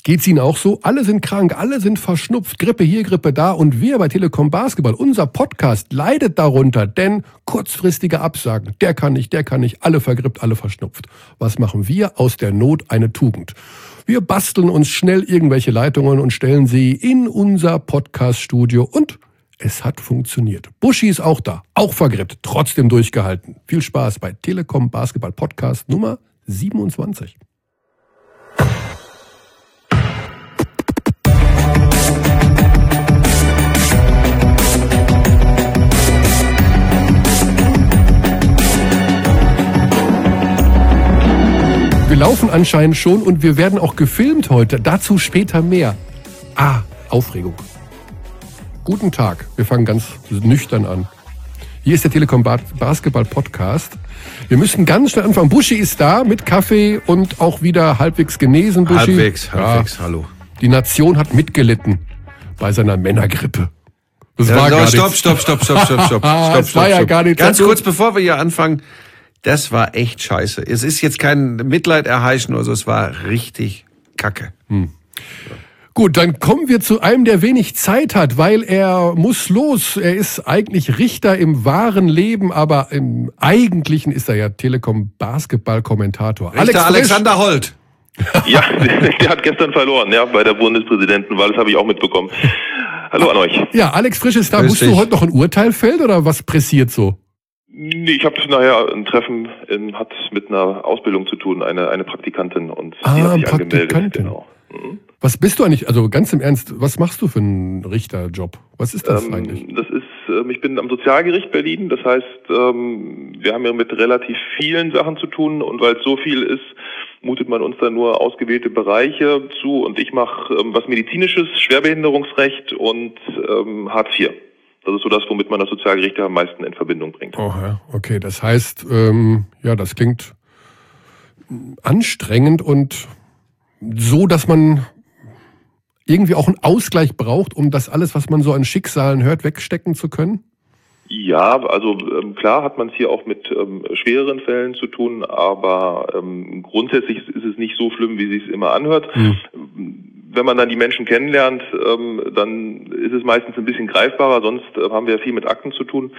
Geht's Ihnen auch so? Alle sind krank, alle sind verschnupft, Grippe hier, Grippe da und wir bei Telekom Basketball, unser Podcast leidet darunter, denn kurzfristige Absagen, der kann nicht, alle vergrippt, alle verschnupft. Was machen wir? Aus der Not eine Tugend. Wir basteln uns schnell irgendwelche Leitungen und stellen sie in unser Podcast-Studio und es hat funktioniert. Buschi ist auch da, auch vergrippt, trotzdem durchgehalten. Viel Spaß bei Telekom Basketball Podcast Nummer 27. Wir laufen anscheinend schon und wir werden auch gefilmt heute. Dazu später mehr. Aufregung. Guten Tag. Wir fangen ganz nüchtern an. Hier ist der Telekom Basketball Podcast. Wir müssen ganz schnell anfangen. Buschi ist da mit Kaffee und auch wieder halbwegs genesen. Buschi. Halbwegs, hallo. Die Nation hat mitgelitten bei seiner Männergrippe. Das war gar nicht. Stopp. Das war ja gar nicht. Ganz kurz, bevor wir hier anfangen. Das war echt scheiße. Es ist jetzt kein Mitleid erheischen oder so, es war richtig kacke. Gut, dann kommen wir zu einem, der wenig Zeit hat, weil er muss los. Er ist eigentlich Richter im wahren Leben, aber im Eigentlichen ist er ja Telekom-Basketball-Kommentator. Alexander Holt. Ja, der hat gestern verloren, ja, bei der Bundespräsidentenwahl, das habe ich auch mitbekommen. Hallo an euch. Ja, Alex Frisch ist da. Musst du heute noch ein Urteil fällen oder was pressiert so? Nee, ich habe nachher ein Treffen, hat mit einer Ausbildung zu tun, eine Praktikantin und die hat sich angemeldet. Genau. Was bist du eigentlich, also ganz im Ernst, was machst du für einen Richterjob? Was ist das eigentlich? Ich bin am Sozialgericht Berlin, das heißt, wir haben ja mit relativ vielen Sachen zu tun und weil es so viel ist, mutet man uns dann nur ausgewählte Bereiche zu und ich mache was Medizinisches, Schwerbehinderungsrecht und Hartz IV. Das ist so das, womit man das Sozialgericht am meisten in Verbindung bringt. Oh ja, okay, das heißt, das klingt anstrengend und so, dass man irgendwie auch einen Ausgleich braucht, um das alles, was man so an Schicksalen hört, wegstecken zu können? Ja, also klar hat man es hier auch mit schwereren Fällen zu tun, aber grundsätzlich ist es nicht so schlimm, wie es sich immer anhört. Wenn man dann die Menschen kennenlernt, dann ist es meistens ein bisschen greifbarer, sonst haben wir ja viel mit Akten zu tun.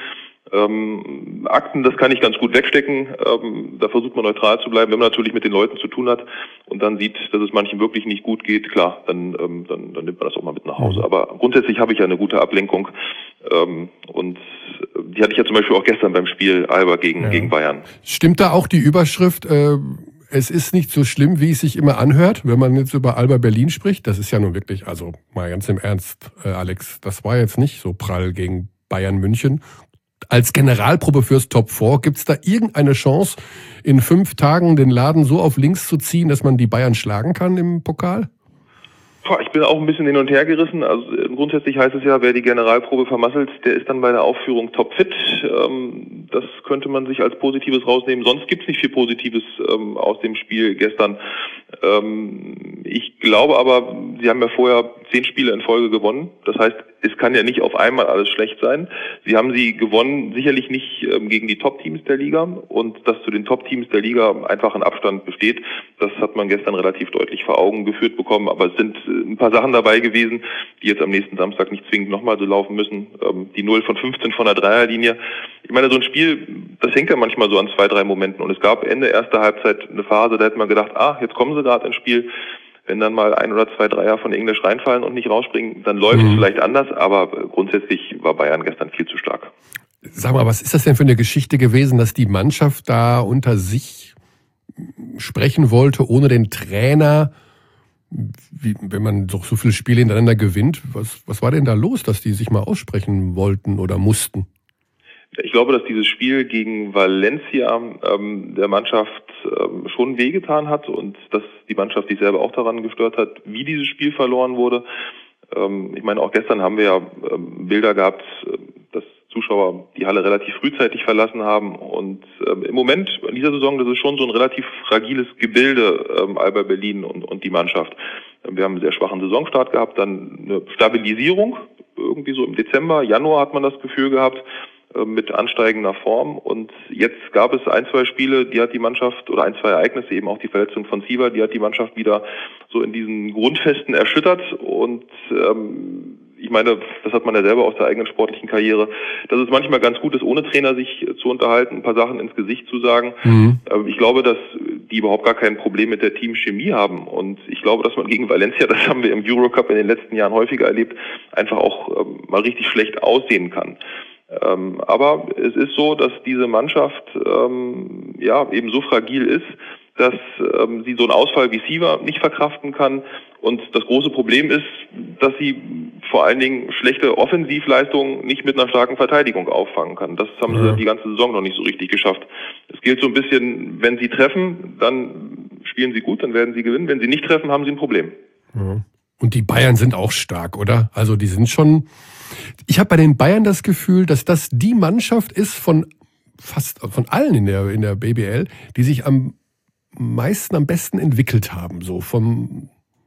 Akten, das kann ich ganz gut wegstecken, da versucht man neutral zu bleiben. Wenn man natürlich mit den Leuten zu tun hat und dann sieht, dass es manchen wirklich nicht gut geht, klar, dann nimmt man das auch mal mit nach Hause. Aber grundsätzlich habe ich ja eine gute Ablenkung und die hatte ich ja zum Beispiel auch gestern beim Spiel Alba gegen Bayern. Stimmt da auch die Überschrift, es ist nicht so schlimm, wie es sich immer anhört, wenn man jetzt über Alba Berlin spricht? Das ist ja nun wirklich, also mal ganz im Ernst, Alex, das war jetzt nicht so prall gegen Bayern München. Als Generalprobe fürs Top 4, gibt's da irgendeine Chance, in 5 Tagen den Laden so auf links zu ziehen, dass man die Bayern schlagen kann im Pokal? Ich bin auch ein bisschen hin und her gerissen. Also grundsätzlich heißt es ja, wer die Generalprobe vermasselt, der ist dann bei der Aufführung topfit. Das könnte man sich als Positives rausnehmen. Sonst gibt's nicht viel Positives aus dem Spiel gestern. Ich glaube aber, sie haben ja vorher 10 Spiele in Folge gewonnen. Das heißt, es kann ja nicht auf einmal alles schlecht sein. Sie haben sie gewonnen, sicherlich nicht gegen die Top-Teams der Liga. Und dass zu den Top-Teams der Liga einfach ein Abstand besteht, das hat man gestern relativ deutlich vor Augen geführt bekommen. Aber es sind ein paar Sachen dabei gewesen, die jetzt am nächsten Samstag nicht zwingend nochmal so laufen müssen. Die 0 von 15 von der Dreierlinie. Ich meine, so ein Spiel, das hängt ja manchmal so an 2, 3 Momenten. Und es gab Ende erster Halbzeit eine Phase, da hätte man gedacht, jetzt kommen sie gerade ins Spiel. Wenn dann mal 1 oder 2 Dreier von Englisch reinfallen und nicht rausspringen, dann läuft es vielleicht anders. Aber grundsätzlich war Bayern gestern viel zu stark. Sag mal, was ist das denn für eine Geschichte gewesen, dass die Mannschaft da unter sich sprechen wollte, ohne den Trainer? Wenn man doch so viele Spiele hintereinander gewinnt, was war denn da los, dass die sich mal aussprechen wollten oder mussten? Ich glaube, dass dieses Spiel gegen Valencia der Mannschaft schon wehgetan hat und dass die Mannschaft sich selber auch daran gestört hat, wie dieses Spiel verloren wurde. Ich meine, auch gestern haben wir ja Bilder gehabt, dass Zuschauer die Halle relativ frühzeitig verlassen haben und im Moment in dieser Saison, das ist schon so ein relativ fragiles Gebilde, Alba Berlin und die Mannschaft. Wir haben einen sehr schwachen Saisonstart gehabt, dann eine Stabilisierung, irgendwie so im Dezember, Januar hat man das Gefühl gehabt. mit ansteigender Form. Und jetzt gab es 1, 2 Spiele, die hat die Mannschaft, oder 1, 2 Ereignisse, eben auch die Verletzung von Siever, die hat die Mannschaft wieder so in diesen Grundfesten erschüttert. Und ich meine, das hat man ja selber aus der eigenen sportlichen Karriere, dass es manchmal ganz gut ist, ohne Trainer sich zu unterhalten, ein paar Sachen ins Gesicht zu sagen. Ich glaube, dass die überhaupt gar kein Problem mit der Teamchemie haben. Und ich glaube, dass man gegen Valencia, das haben wir im Eurocup in den letzten Jahren häufiger erlebt, einfach auch mal richtig schlecht aussehen kann. Aber es ist so, dass diese Mannschaft eben so fragil ist, dass sie so einen Ausfall wie Siever nicht verkraften kann. Und das große Problem ist, dass sie vor allen Dingen schlechte Offensivleistungen nicht mit einer starken Verteidigung auffangen kann. Das haben sie die ganze Saison noch nicht so richtig geschafft. Es gilt so ein bisschen, wenn sie treffen, dann spielen sie gut, dann werden sie gewinnen. Wenn sie nicht treffen, haben sie ein Problem. Ja. Und die Bayern sind auch stark, oder? Also die sind schon... Ich habe bei den Bayern das Gefühl, dass das die Mannschaft ist von allen in der BBL, die sich am besten entwickelt haben. So vom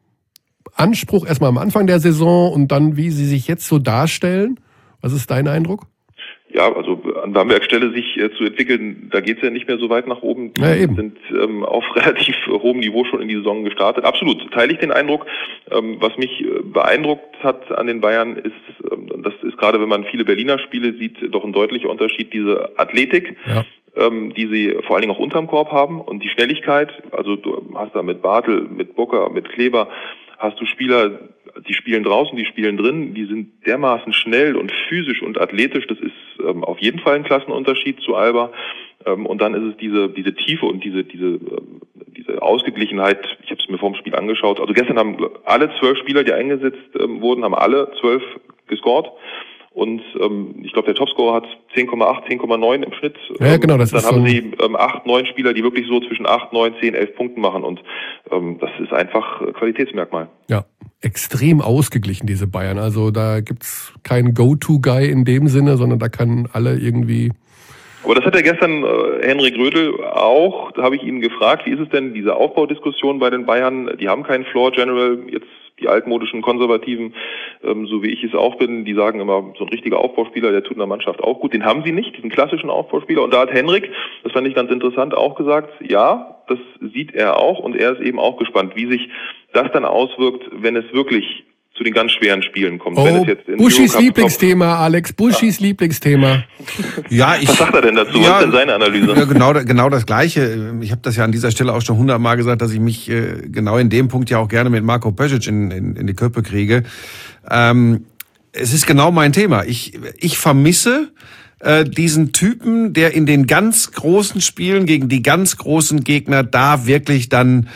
Anspruch erstmal am Anfang der Saison und dann, wie sie sich jetzt so darstellen. Was ist dein Eindruck? Ja, also an Bambergs Stelle sich zu entwickeln, da geht's ja nicht mehr so weit nach oben. Die sind auf relativ hohem Niveau schon in die Saison gestartet. Absolut, teile ich den Eindruck. Was mich beeindruckt hat an den Bayern ist, das ist gerade, wenn man viele Berliner Spiele sieht, doch ein deutlicher Unterschied, diese Athletik, die sie vor allen Dingen auch unterm Korb haben und die Schnelligkeit. Also du hast da mit Bartel, mit Bucker, mit Kleber, hast du Spieler, die spielen draußen, die spielen drin, die sind dermaßen schnell und physisch und athletisch, das ist auf jeden Fall ein Klassenunterschied zu Alba. Und dann ist es diese Tiefe und diese Ausgeglichenheit, ich habe es mir vorm Spiel angeschaut, also gestern haben alle 12 Spieler, die eingesetzt wurden, haben alle 12 gescored. Und ich glaube, der Topscorer hat 10,8, 10,9 im Schnitt. Ja, genau, das dann ist haben so sie 8, 9 Spieler, die wirklich so zwischen 8, 9, 10, 11 Punkten machen. Und das ist einfach Qualitätsmerkmal. Ja, extrem ausgeglichen, diese Bayern. Also da gibt's keinen Go-To-Guy in dem Sinne, sondern da kann alle irgendwie... Aber das hat ja gestern Henrik Rödel auch, da habe ich ihn gefragt, wie ist es denn, diese Aufbaudiskussion bei den Bayern, die haben keinen Floor General, jetzt die altmodischen Konservativen, so wie ich es auch bin, die sagen immer, so ein richtiger Aufbauspieler, der tut in der Mannschaft auch gut. Den haben sie nicht, diesen klassischen Aufbauspieler. Und da hat Henrik, das fand ich ganz interessant, auch gesagt, ja, das sieht er auch und er ist eben auch gespannt, wie sich das dann auswirkt, wenn es wirklich zu den ganz schweren Spielen kommt. Wenn es jetzt in Buschis Lieblingsthema, Alex, Buschis Lieblingsthema. Ja, was sagt er denn dazu? Was ist denn seine Analyse? Ja, genau das Gleiche. Ich habe das ja an dieser Stelle auch schon 100-mal gesagt, dass ich mich genau in dem Punkt ja auch gerne mit Marco Pesic in die Köpfe kriege. Es ist genau mein Thema. Ich vermisse diesen Typen, der in den ganz großen Spielen gegen die ganz großen Gegner da wirklich dann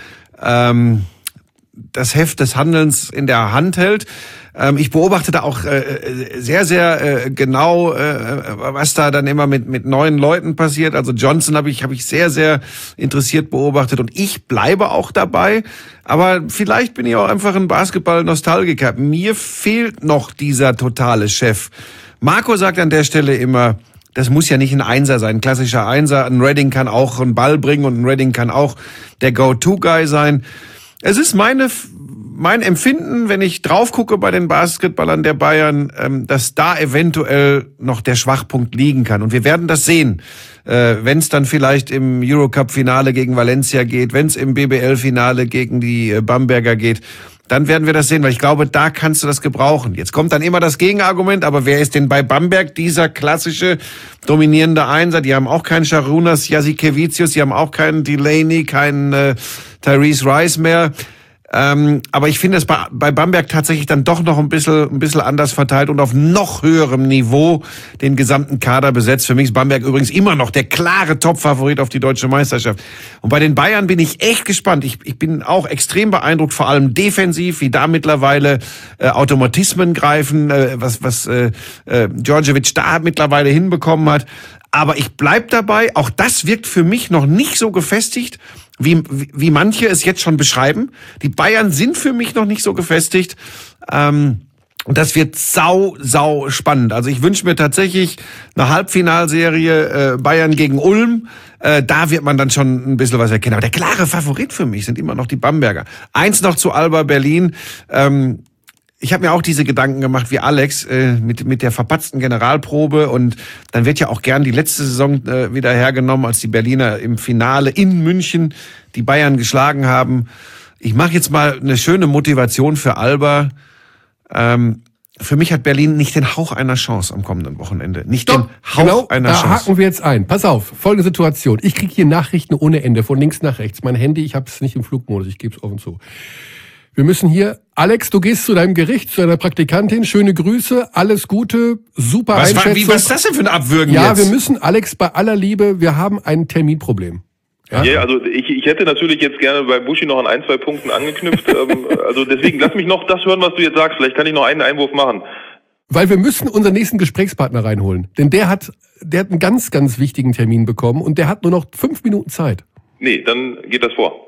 das Heft des Handelns in der Hand hält. Ich beobachte da auch sehr, sehr genau, was da dann immer mit neuen Leuten passiert. Also Johnson habe ich sehr, sehr interessiert beobachtet und ich bleibe auch dabei. Aber vielleicht bin ich auch einfach ein Basketball-Nostalgiker. Mir fehlt noch dieser totale Chef. Marco sagt an der Stelle immer, das muss ja nicht ein Einser sein, ein klassischer Einser. Ein Redding kann auch einen Ball bringen und ein Redding kann auch der Go-To-Guy sein. Es ist mein Empfinden, wenn ich drauf gucke bei den Basketballern der Bayern, dass da eventuell noch der Schwachpunkt liegen kann. Und wir werden das sehen, wenn es dann vielleicht im Eurocup-Finale gegen Valencia geht, wenn es im BBL-Finale gegen die Bamberger geht. Dann werden wir das sehen, weil ich glaube, da kannst du das gebrauchen. Jetzt kommt dann immer das Gegenargument, aber wer ist denn bei Bamberg dieser klassische dominierende Einser? Die haben auch keinen Sharunas Jasikevicius, die haben auch keinen Delaney, keinen Tyrese Rice mehr. Aber ich finde es bei Bamberg tatsächlich dann doch noch ein bisschen anders verteilt und auf noch höherem Niveau den gesamten Kader besetzt. Für mich ist Bamberg übrigens immer noch der klare Top-Favorit auf die deutsche Meisterschaft. Und bei den Bayern bin ich echt gespannt. Ich bin auch extrem beeindruckt, vor allem defensiv, wie da mittlerweile Automatismen greifen, was Djordjevic da mittlerweile hinbekommen hat. Aber ich bleib dabei, auch das wirkt für mich noch nicht so gefestigt, wie manche es jetzt schon beschreiben. Die Bayern sind für mich noch nicht so gefestigt. Und das wird sau spannend. Also ich wünsche mir tatsächlich eine Halbfinalserie Bayern gegen Ulm. Da wird man dann schon ein bisschen was erkennen. Aber der klare Favorit für mich sind immer noch die Bamberger. Eins noch zu Alba Berlin. ich habe mir auch diese Gedanken gemacht wie Alex mit der verpatzten Generalprobe und dann wird ja auch gern die letzte Saison wieder hergenommen, als die Berliner im Finale in München die Bayern geschlagen haben. Ich mache jetzt mal eine schöne Motivation für Alba. Für mich hat Berlin nicht den Hauch einer Chance am kommenden Wochenende. Nicht den Hauch einer Chance. Da haken wir jetzt ein. Pass auf, folgende Situation. Ich kriege hier Nachrichten ohne Ende, von links nach rechts. Mein Handy, ich habe es nicht im Flugmodus, ich gebe es offen zu. Wir müssen hier, Alex, du gehst zu deinem Gericht, zu deiner Praktikantin, schöne Grüße, alles Gute, super Einschätzung. Was ist das denn für ein Abwürgen jetzt? Ja, wir müssen, Alex, bei aller Liebe, wir haben ein Terminproblem. Ja, also ich hätte natürlich jetzt gerne bei Buschi noch an 1-2 Punkten angeknüpft. Also deswegen lass mich noch das hören, was du jetzt sagst. Vielleicht kann ich noch einen Einwurf machen. Weil wir müssen unseren nächsten Gesprächspartner reinholen. Denn der hat einen ganz, ganz wichtigen Termin bekommen und der hat nur noch 5 Minuten Zeit. Nee, dann geht das vor.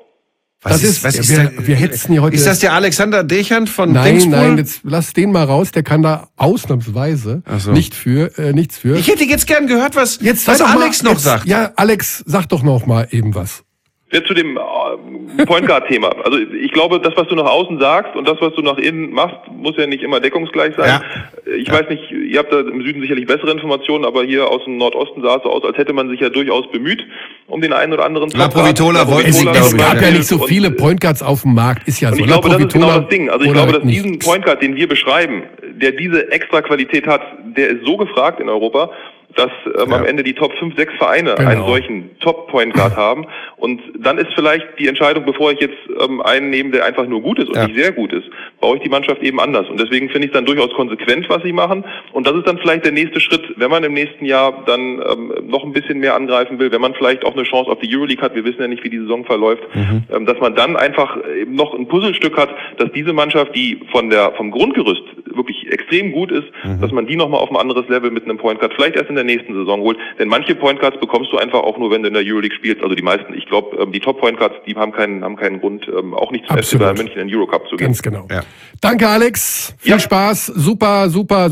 Wir hetzen hier heute. Ist das der Alexander Dechant von Nein, Dingspool? Nein, jetzt lass den mal raus. Der kann da ausnahmsweise nichts für. Ich hätte jetzt gern gehört, was Alex noch sagt. Ja, Alex, sag doch noch mal eben was. Jetzt zu dem Point Guard Thema. Also ich glaube, das, was du nach außen sagst und das, was du nach innen machst, muss ja nicht immer deckungsgleich sein. Ja. Ich weiß nicht, ihr habt da im Süden sicherlich bessere Informationen, aber hier aus dem Nordosten sah es so aus, als hätte man sich ja durchaus bemüht um den einen oder anderen La Provitola es gab ja nicht so viele Point Guards auf dem Markt, ist ja so. Und ich glaube, das ist genau das Ding. Also ich glaube, dass diesen Point Guard, den wir beschreiben, der diese extra Qualität hat, der ist so gefragt in Europa, dass am Ende die Top 5, 6 Vereine einen solchen Top-Point Guard haben. Und dann ist vielleicht die Entscheidung, bevor ich jetzt einen nehme, der einfach nur gut ist und nicht sehr gut ist, baue ich die Mannschaft eben anders. Und deswegen finde ich es dann durchaus konsequent, was sie machen. Und das ist dann vielleicht der nächste Schritt, wenn man im nächsten Jahr dann noch ein bisschen mehr angreifen will, wenn man vielleicht auch eine Chance auf die Euroleague hat, wir wissen ja nicht, wie die Saison verläuft, dass man dann einfach eben noch ein Puzzlestück hat, dass diese Mannschaft, die vom Grundgerüst wirklich extrem gut ist, dass man die nochmal auf ein anderes Level mit einem Point Guard vielleicht erst in der nächsten Saison holt. Denn manche Point Guards bekommst du einfach auch nur, wenn du in der Euroleague spielst. Also die meisten, ich glaube, die Top Point Guards, die haben keinen Grund, auch nicht zum FC Bayern München in den Eurocup zu gehen. Ganz genau. Ja. Danke, Alex. Viel Spaß. Super.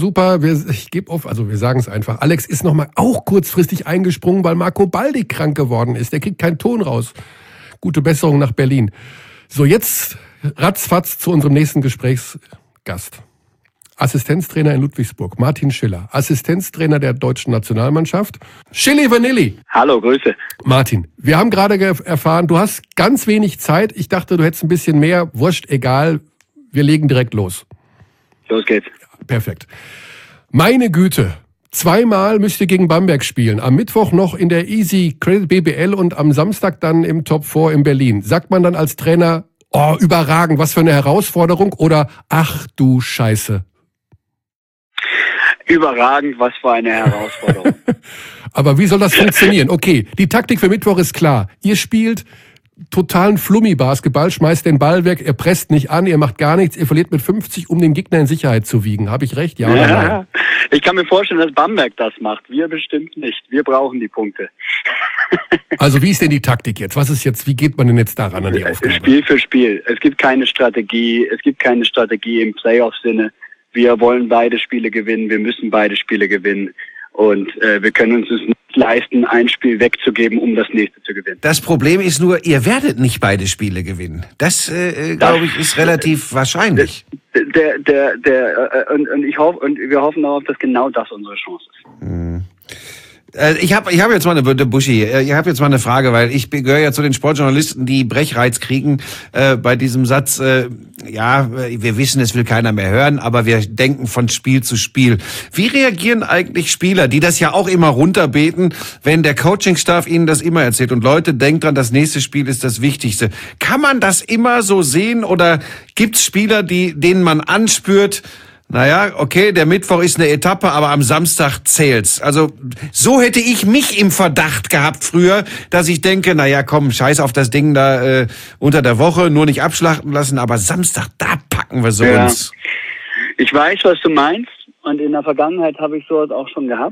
Ich gebe auf, also wir sagen es einfach. Alex ist nochmal auch kurzfristig eingesprungen, weil Marco Baldi krank geworden ist. Der kriegt keinen Ton raus. Gute Besserung nach Berlin. So, jetzt ratzfatz zu unserem nächsten Gesprächsgast. Assistenztrainer in Ludwigsburg, Martin Schiller. Assistenztrainer der deutschen Nationalmannschaft. Chili Vanilli. Hallo, Grüße. Martin, wir haben gerade erfahren, du hast ganz wenig Zeit. Ich dachte, du hättest ein bisschen mehr. Wurscht, egal. Wir legen direkt los. Los geht's. Perfekt. Meine Güte. 2-mal müsst ihr gegen Bamberg spielen. Am Mittwoch noch in der Easy Credit BBL und am Samstag dann im Top 4 in Berlin. Sagt man dann als Trainer, oh, überragend, was für eine Herausforderung oder ach du Scheiße? Überragend, was für eine Herausforderung. Aber wie soll das funktionieren? Okay, die Taktik für Mittwoch ist klar. Ihr spielt totalen Flummi-Basketball, schmeißt den Ball weg, ihr presst nicht an, ihr macht gar nichts, ihr verliert mit 50, um den Gegner in Sicherheit zu wiegen. Habe ich recht? Ja oder nein? Ich kann mir vorstellen, dass Bamberg das macht. Wir bestimmt nicht. Wir brauchen die Punkte. Also wie ist denn die Taktik jetzt? Wie geht man denn jetzt daran an die Aufgabe? Spiel für Spiel. Es gibt keine Strategie. Es gibt keine Strategie im Playoff-Sinne. Wir wollen beide Spiele gewinnen, wir müssen beide Spiele gewinnen und wir können uns es nicht leisten, ein Spiel wegzugeben, um das nächste zu gewinnen. Das Problem ist nur, ihr werdet nicht beide Spiele gewinnen. Das, glaube ich, ist relativ wahrscheinlich. Und wir hoffen darauf, dass genau das unsere Chance ist. Ich hab jetzt mal eine Frage, weil ich gehöre ja zu den Sportjournalisten, die Brechreiz kriegen bei diesem Satz, wir wissen, es will keiner mehr hören, aber wir denken von Spiel zu Spiel. Wie reagieren eigentlich Spieler, die das ja auch immer runterbeten, wenn der Coachingstaff ihnen das immer erzählt und Leute, denkt dran, das nächste Spiel ist das Wichtigste. Kann man das immer so sehen oder gibt's Spieler, denen man anspürt, naja, okay, der Mittwoch ist eine Etappe, aber am Samstag zählt's. Also so hätte ich mich im Verdacht gehabt früher, dass ich denke, naja, komm, scheiß auf das Ding da unter der Woche, nur nicht abschlachten lassen, aber Samstag, da packen wir so uns. Ich weiß, was du meinst und in der Vergangenheit habe ich sowas auch schon gehabt.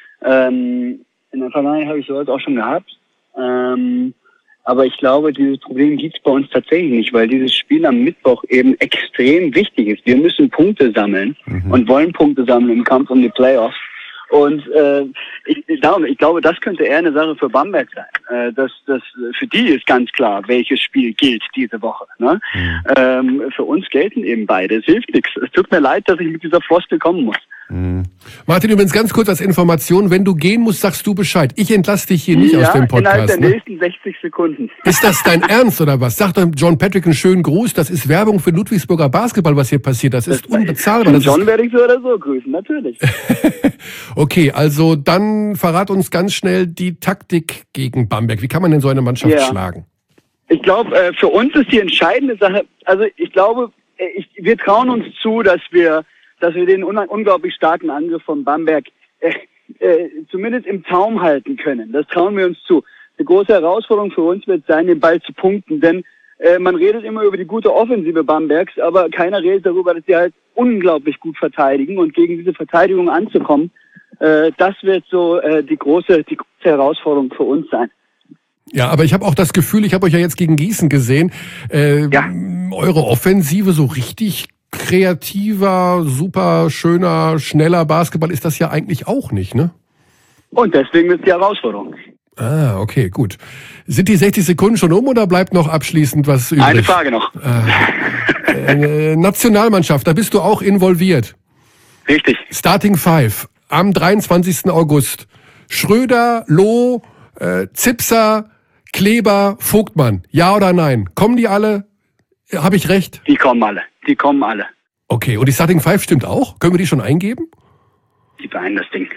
Aber ich glaube, dieses Problem gibt es bei uns tatsächlich nicht, weil dieses Spiel am Mittwoch eben extrem wichtig ist. Wir müssen Punkte sammeln und wollen Punkte sammeln im Kampf um die Playoffs. Und ich glaube, das könnte eher eine Sache für Bamberg sein. Das für die ist ganz klar, welches Spiel gilt diese Woche. Ne? Für uns gelten eben beide. Es hilft nichts. Es tut mir leid, dass ich mit dieser Floskel kommen muss. Martin, übrigens ganz kurz als Information, wenn du gehen musst, sagst du Bescheid. Ich entlasse dich hier nicht aus dem Podcast. Innerhalb der nächsten 60 Sekunden. Ist das dein Ernst oder was? Sag doch John Patrick einen schönen Gruß. Das ist Werbung für Ludwigsburger Basketball, was hier passiert. Das ist unbezahlbar. John werde ich so oder so grüßen, natürlich. Okay, also dann verrat uns ganz schnell die Taktik gegen Bamberg. Wie kann man denn so eine Mannschaft schlagen? Ich glaube, für uns ist die entscheidende Sache, also ich glaube, wir trauen uns zu, dass wir den unglaublich starken Angriff von Bamberg zumindest im Zaum halten können. Das trauen wir uns zu. Eine große Herausforderung für uns wird sein, den Ball zu punkten, denn man redet immer über die gute Offensive Bambergs, aber keiner redet darüber, dass sie halt unglaublich gut verteidigen, und gegen diese Verteidigung anzukommen, das wird so die große Herausforderung für uns sein. Ja, aber ich habe auch das Gefühl, ich habe euch ja jetzt gegen Gießen gesehen, eure Offensive so richtig kreativer, super schöner, schneller Basketball ist das ja eigentlich auch nicht, ne? Und deswegen ist die Herausforderung. Ah, okay, gut. Sind die 60 Sekunden schon um oder bleibt noch abschließend was übrig? Eine Frage noch. Nationalmannschaft, da bist du auch involviert. Richtig. Starting Five am 23. August. Schröder, Loh, Zipser, Kleber, Vogtmann. Ja oder nein? Kommen die alle? Habe ich recht? Die kommen alle. Okay, und die Starting Five stimmt auch? Können wir die schon eingeben? Die beeilen das Ding.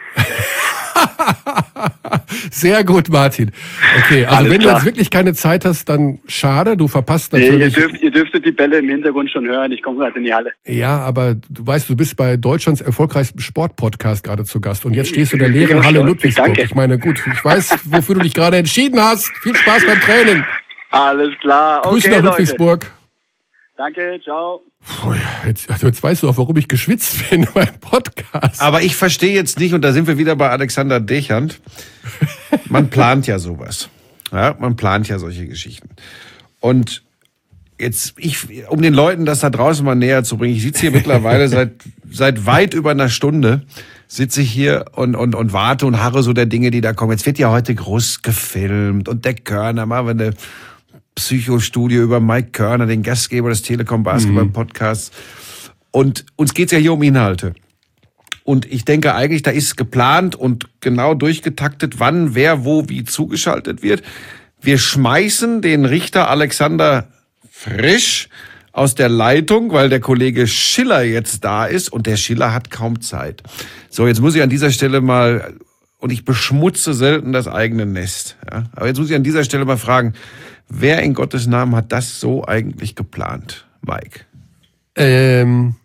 Sehr gut, Martin. Okay, also Alles wenn klar. du jetzt wirklich keine Zeit hast, dann schade, du verpasst natürlich... Ihr dürftet die Bälle im Hintergrund schon hören, ich komme gerade in die Halle. Ja, aber du weißt, du bist bei Deutschlands erfolgreichsten Sportpodcast gerade zu Gast und jetzt stehst du in der leeren Halle Ludwigsburg. Danke. Ich meine, gut, ich weiß, wofür du dich gerade entschieden hast. Viel Spaß beim Training. Alles klar, okay, Grüße nach Leute. Ludwigsburg. Danke, ciao. Puh, jetzt weißt du auch, warum ich geschwitzt bin beim Podcast. Aber ich verstehe jetzt nicht, und da sind wir wieder bei Alexander Dechant, man plant ja sowas. Ja, man plant ja solche Geschichten. Und jetzt, um den Leuten das da draußen mal näher zu bringen, ich sitze hier mittlerweile seit weit über einer Stunde, sitze ich hier und warte und harre so der Dinge, die da kommen. Jetzt wird ja heute groß gefilmt und der Körner, machen wir eine Psychostudie über Mike Körner, den Gastgeber des Telekom Basketball Podcasts. Und uns geht's ja hier um Inhalte. Und ich denke eigentlich, da ist geplant und genau durchgetaktet, wann, wer, wo, wie zugeschaltet wird. Wir schmeißen den Richter Alexander Frisch aus der Leitung, weil der Kollege Schiller jetzt da ist und der Schiller hat kaum Zeit. So, jetzt muss ich an dieser Stelle mal, und ich beschmutze selten das eigene Nest, ja, aber jetzt muss ich an dieser Stelle mal fragen, wer in Gottes Namen hat das so eigentlich geplant, Mike? Film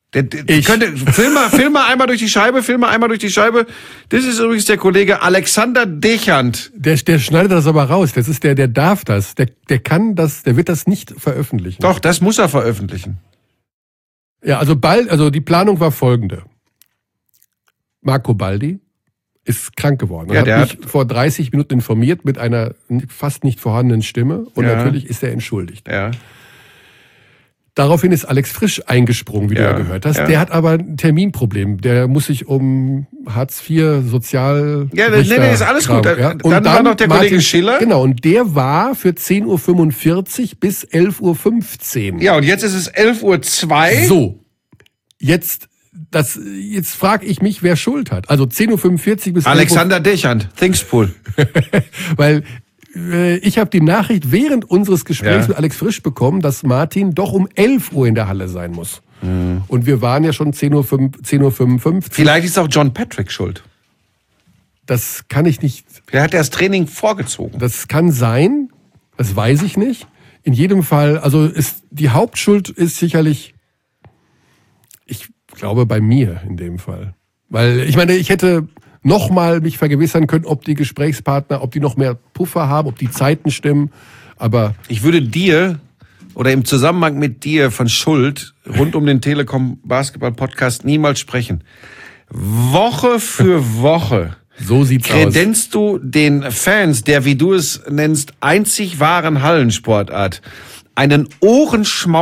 mal einmal durch die Scheibe. Das ist übrigens der Kollege Alexander Dechant. Der schneidet das aber raus. Das ist der darf das. Der kann das, der wird das nicht veröffentlichen. Doch, das muss er veröffentlichen. Ja, also die Planung war folgende. Marco Baldi ist krank geworden. Ja, Er hat mich vor 30 Minuten informiert mit einer fast nicht vorhandenen Stimme und natürlich ist er entschuldigt. Ja. Daraufhin ist Alex Frisch eingesprungen, wie du ja gehört hast. Ja. Der hat aber ein Terminproblem. Der muss sich um Hartz IV Sozial... Ja, nee, ist alles gut. Ja. Und dann war noch der Kollege Schiller. Genau, und der war für 10.45 Uhr bis 11.15 Uhr. Ja, und jetzt ist es 11.02 Uhr. So, jetzt frage ich mich, wer Schuld hat. Also 10.45 Uhr bis Alexander Dechant, Thingspool. Weil ich habe die Nachricht während unseres Gesprächs mit Alex Frisch bekommen, dass Martin doch um 11 Uhr in der Halle sein muss. Und wir waren ja schon 10.55 Uhr. Vielleicht ist auch John Patrick schuld. Das kann ich nicht... Er hat das Training vorgezogen. Das kann sein, das weiß ich nicht. In jedem Fall, also die Hauptschuld ist sicherlich, ich glaube, bei mir in dem Fall. Weil, ich meine, ich hätte nochmal mich vergewissern können, ob die Gesprächspartner, ob die noch mehr Puffer haben, ob die Zeiten stimmen, aber... Ich würde dir oder im Zusammenhang mit dir von Schuld rund um den Telekom Basketball Podcast niemals sprechen. Woche für Woche so sieht's kredenzt du den Fans der, wie du es nennst, einzig wahren Hallensportart einen Ohrenschmaus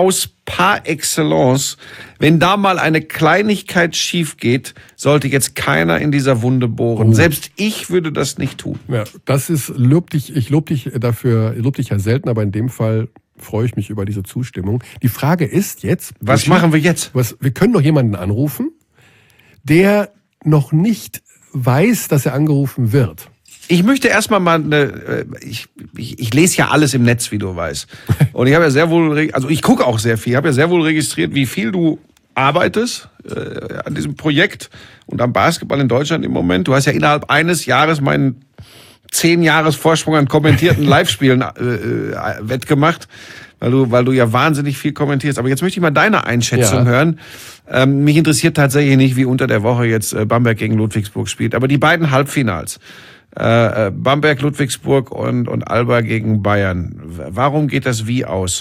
par excellence. Wenn da mal eine Kleinigkeit schief geht, sollte jetzt keiner in dieser Wunde bohren. Selbst ich würde das nicht tun. Ja, das ist lob dich. Ich lob dich dafür. Ich lob dich ja selten, aber in dem Fall freue ich mich über diese Zustimmung. Die Frage ist jetzt: Was machen wir jetzt? Wir können doch jemanden anrufen, der noch nicht weiß, dass er angerufen wird. Ich möchte erstmal mal ich lese ja alles im Netz, wie du weißt. Und ich habe ja sehr wohl, also ich gucke auch sehr viel, habe ja sehr wohl registriert, wie viel du arbeitest an diesem Projekt und am Basketball in Deutschland im Moment. Du hast ja innerhalb eines Jahres meinen 10 Jahres Vorsprung an kommentierten Live-Spielen wettgemacht, weil du ja wahnsinnig viel kommentierst. Aber jetzt möchte ich mal deine Einschätzung hören. Mich interessiert tatsächlich nicht, wie unter der Woche jetzt Bamberg gegen Ludwigsburg spielt. Aber die beiden Halbfinals, Bamberg, Ludwigsburg und Alba gegen Bayern. Warum geht das wie aus?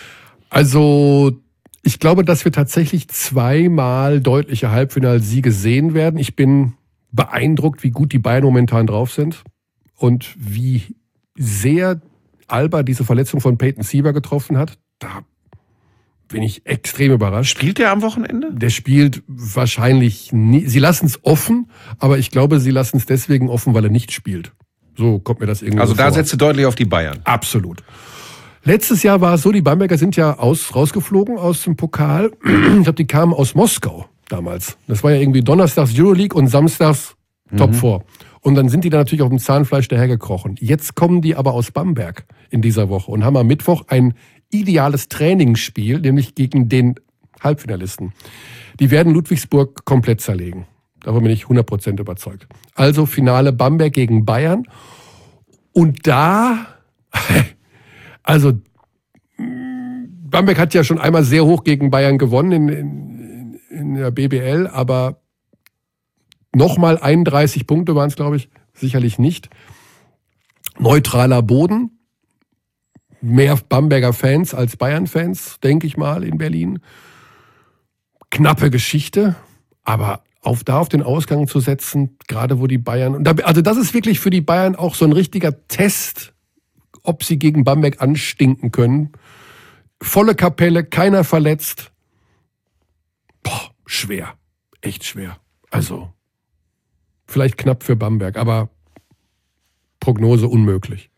Also, ich glaube, dass wir tatsächlich 2-mal deutliche Halbfinalsiege sehen werden. Ich bin beeindruckt, wie gut die Bayern momentan drauf sind und wie sehr Alba diese Verletzung von Peyton Siever getroffen hat. Da bin ich extrem überrascht. Spielt der am Wochenende? Der spielt wahrscheinlich nie. Sie lassen es offen, aber ich glaube, sie lassen es deswegen offen, weil er nicht spielt. So kommt mir das irgendwie Also vor. da setzt du deutlich auf die Bayern. Absolut. Letztes Jahr war es so, die Bamberger sind ja rausgeflogen aus dem Pokal. Ich glaube, die kamen aus Moskau damals. Das war ja irgendwie donnerstags Euroleague und samstags Top 4. Und dann sind die da natürlich auf dem Zahnfleisch dahergekrochen. Jetzt kommen die aber aus Bamberg in dieser Woche und haben am Mittwoch ein ideales Trainingsspiel, nämlich gegen den Halbfinalisten. Die werden Ludwigsburg komplett zerlegen. Davon bin ich 100% überzeugt. Also Finale Bamberg gegen Bayern. Und da, also Bamberg hat ja schon einmal sehr hoch gegen Bayern gewonnen in der BBL, aber nochmal 31 Punkte waren es, glaube ich, sicherlich nicht. Neutraler Boden. Mehr Bamberger Fans als Bayern-Fans, denke ich mal, in Berlin. Knappe Geschichte, aber auf den Ausgang zu setzen, gerade wo die Bayern... Also das ist wirklich für die Bayern auch so ein richtiger Test, ob sie gegen Bamberg anstinken können. Volle Kapelle, keiner verletzt. Boah, schwer. Echt schwer. Also, vielleicht knapp für Bamberg, aber Prognose unmöglich.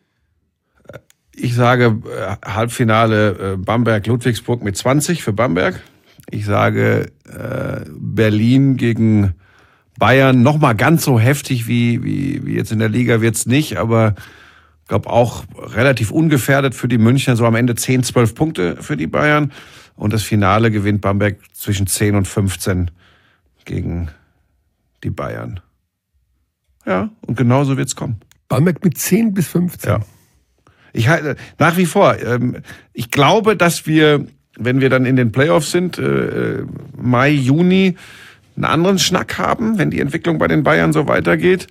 Ich sage Halbfinale Bamberg-Ludwigsburg mit 20 für Bamberg. Ich sage Berlin gegen Bayern nochmal ganz so heftig wie jetzt in der Liga wird's nicht, aber ich glaube auch relativ ungefährdet für die Münchner, so am Ende 10, 12 Punkte für die Bayern. Und das Finale gewinnt Bamberg zwischen 10 und 15 gegen die Bayern. Ja, und genauso wird's kommen. Bamberg mit 10 bis 15. Ja. Ich halte nach wie vor, ich glaube, dass wir, wenn wir dann in den Playoffs sind, Mai, Juni, einen anderen Schnack haben, wenn die Entwicklung bei den Bayern so weitergeht.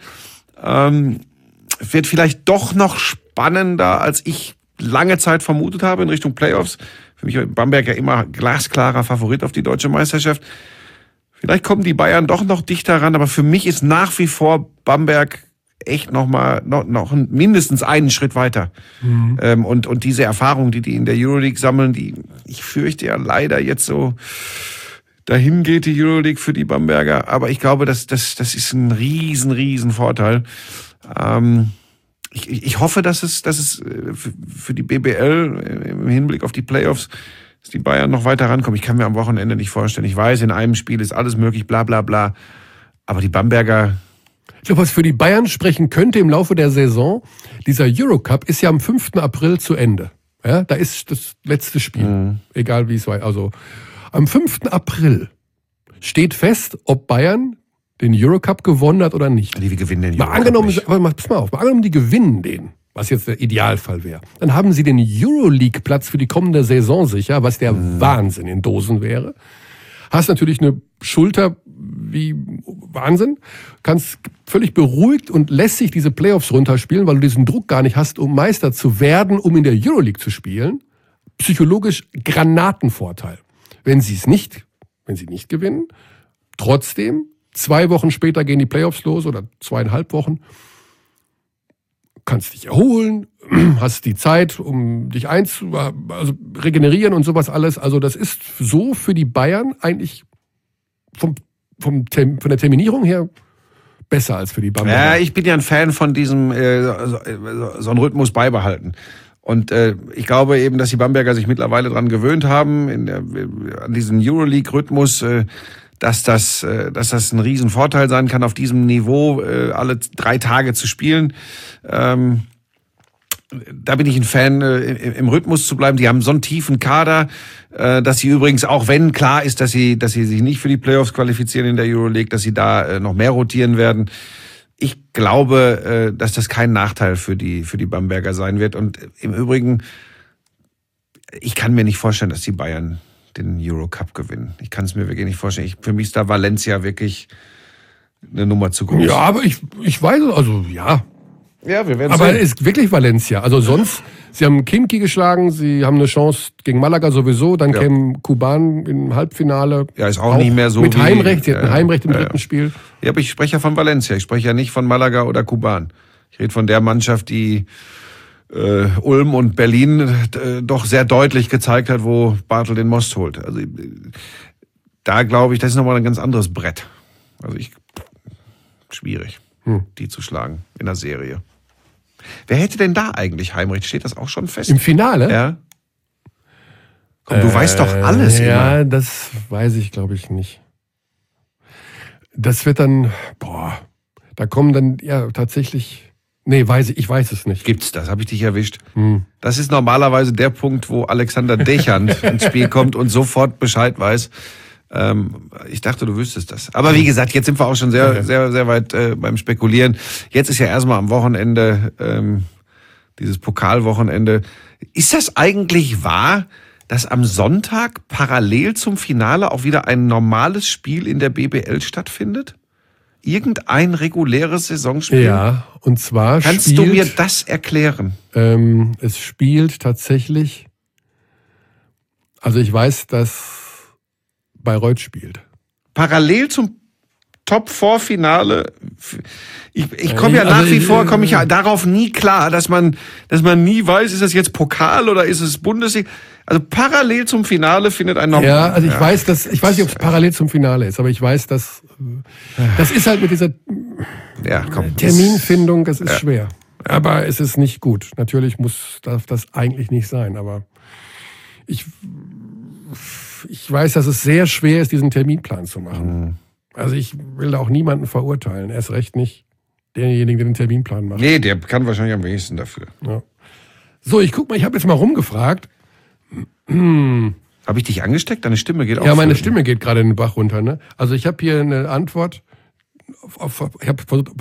Wird vielleicht doch noch spannender, als ich lange Zeit vermutet habe in Richtung Playoffs. Für mich Bamberg ja immer glasklarer Favorit auf die deutsche Meisterschaft. Vielleicht kommen die Bayern doch noch dichter ran, aber für mich ist nach wie vor Bamberg echt noch mindestens einen Schritt weiter. Und diese Erfahrung, die in der Euroleague sammeln, die ich fürchte ja leider jetzt so dahin geht, die Euroleague für die Bamberger. Aber ich glaube, das ist ein riesen Vorteil. Ich hoffe, dass es für die BBL im Hinblick auf die Playoffs, dass die Bayern noch weiter rankommen. Ich kann mir am Wochenende nicht vorstellen. Ich weiß, in einem Spiel ist alles möglich, bla bla bla. Aber die Bamberger... Ich glaube, was für die Bayern sprechen könnte im Laufe der Saison, dieser Eurocup ist ja am 5. April zu Ende. Ja, da ist das letzte Spiel, egal wie es war. Also am 5. April steht fest, ob Bayern den Eurocup gewonnen hat oder nicht. Die gewinnen den Eurocup pass mal auf, angenommen, die gewinnen den, was jetzt der Idealfall wäre. Dann haben sie den Euroleague-Platz für die kommende Saison sicher, was der Wahnsinn in Dosen wäre. Hast natürlich eine Schulter wie Wahnsinn, kannst völlig beruhigt und lässig diese Playoffs runterspielen, weil du diesen Druck gar nicht hast, um Meister zu werden, um in der Euroleague zu spielen. Psychologisch Granatenvorteil. Wenn sie nicht gewinnen, trotzdem, 2 Wochen später gehen die Playoffs los oder 2,5 Wochen, kannst dich erholen, hast die Zeit, um dich regenerieren und sowas alles. Also das ist so für die Bayern eigentlich von der Terminierung her besser als für die Bamberger. Ja, ich bin ja ein Fan von diesem so einen Rhythmus beibehalten. Und ich glaube eben, dass die Bamberger sich mittlerweile daran gewöhnt haben, an diesen Euroleague-Rhythmus, dass das ein Riesenvorteil sein kann, auf diesem Niveau alle 3 Tage zu spielen. Da bin ich ein Fan, im Rhythmus zu bleiben. Die haben so einen tiefen Kader, dass sie übrigens, auch wenn klar ist, dass sie sich nicht für die Playoffs qualifizieren in der Euroleague, dass sie da noch mehr rotieren werden. Ich glaube, dass das kein Nachteil für die Bamberger sein wird. Und im Übrigen, ich kann mir nicht vorstellen, dass die Bayern den Eurocup gewinnen. Ich kann es mir wirklich nicht vorstellen. Für mich ist da Valencia wirklich eine Nummer zu groß. Ja, aber ich weiß, also ja. Ja, wir werden aber sehen. es ist wirklich Valencia. Also sonst, sie haben Khimki geschlagen, sie haben eine Chance gegen Malaga sowieso, dann käme Kuban im Halbfinale. Ja, ist auch nicht mehr so mit wie, Heimrecht, sie hatten Heimrecht im dritten Spiel. Ja, aber ich spreche ja von Valencia, ich spreche ja nicht von Malaga oder Kuban. Ich rede von der Mannschaft, die Ulm und Berlin doch sehr deutlich gezeigt hat, wo Bartel den Most holt. Also da glaube ich, das ist nochmal ein ganz anderes Brett. Also schwierig, die zu schlagen in der Serie. Wer hätte denn da eigentlich Heimrecht? Steht das auch schon fest? Im Finale? Ja. Komm, du weißt doch alles ja, immer. Das weiß ich, glaube ich, nicht. Das wird dann, da kommen dann ja tatsächlich, ich weiß es nicht. Gibt's das? Habe ich dich erwischt? Das ist normalerweise der Punkt, wo Alexander Dechand ins Spiel kommt und sofort Bescheid weiß. Ich dachte, du wüsstest das. Aber wie gesagt, jetzt sind wir auch schon sehr, sehr, sehr weit beim Spekulieren. Jetzt ist ja erstmal am Wochenende, dieses Pokalwochenende. Ist das eigentlich wahr, dass am Sonntag parallel zum Finale auch wieder ein normales Spiel in der BBL stattfindet? Irgendein reguläres Saisonspiel? Ja, und zwar Kannst du mir das erklären? Es spielt tatsächlich, also ich weiß, dass Bayreuth spielt. Parallel zum Top-4-Finale. Ich komme ja nach wie vor, komme ich ja darauf nie klar, dass man nie weiß, ist das jetzt Pokal oder ist es Bundesliga? Also parallel zum Finale findet ein Normal. Ja, also ich weiß nicht, ob es parallel zum Finale ist, aber ich weiß, dass das ist halt mit dieser Terminfindung, das ist schwer. Aber es ist nicht gut. Natürlich darf das eigentlich nicht sein, aber ich weiß, dass es sehr schwer ist, diesen Terminplan zu machen. Also ich will da auch niemanden verurteilen. Erst recht nicht derjenige, der den Terminplan macht. Nee, der kann wahrscheinlich am wenigsten dafür. Ja. So, ich habe jetzt mal rumgefragt. Habe ich dich angesteckt? Deine Stimme geht auch. Ja, meine Stimme geht gerade in den Bach runter. Ne? Also ich habe hier eine Antwort. Ich habe versucht,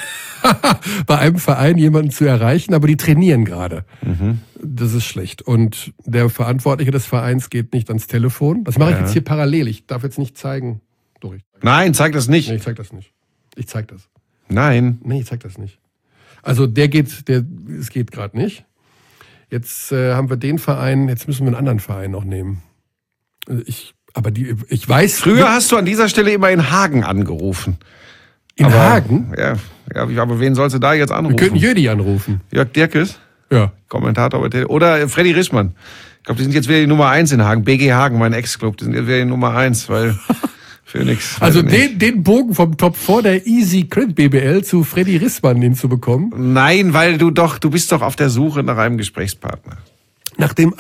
bei einem Verein jemanden zu erreichen, aber die trainieren gerade. Das ist schlecht. Und der Verantwortliche des Vereins geht nicht ans Telefon. Das mache ich jetzt hier parallel. Ich darf jetzt nicht zeigen. Doch, Nein, zeig das nicht. Nee, ich zeig das nicht. Ich zeig das. Nein. Nee, ich zeig das nicht. Also es geht gerade nicht. Jetzt haben wir den Verein, jetzt müssen wir einen anderen Verein noch nehmen. Ich weiß... Früher hast du an dieser Stelle immer in Hagen angerufen. Hagen? Ja, aber wen sollst du da jetzt anrufen? Wir könnten Jödi anrufen. Jörg Dirkes? Ja. Kommentator bei Tele. Oder Freddy Rischmann. Ich glaube, die sind jetzt wieder die Nummer 1 in Hagen. BG Hagen, mein Ex-Club. Die sind jetzt wieder die Nummer 1, weil Phoenix... Also den Bogen vom Top 4 der Easy Credit BBL zu Freddy Rischmann hinzubekommen. Nein, weil du bist doch auf der Suche nach einem Gesprächspartner. Nach dem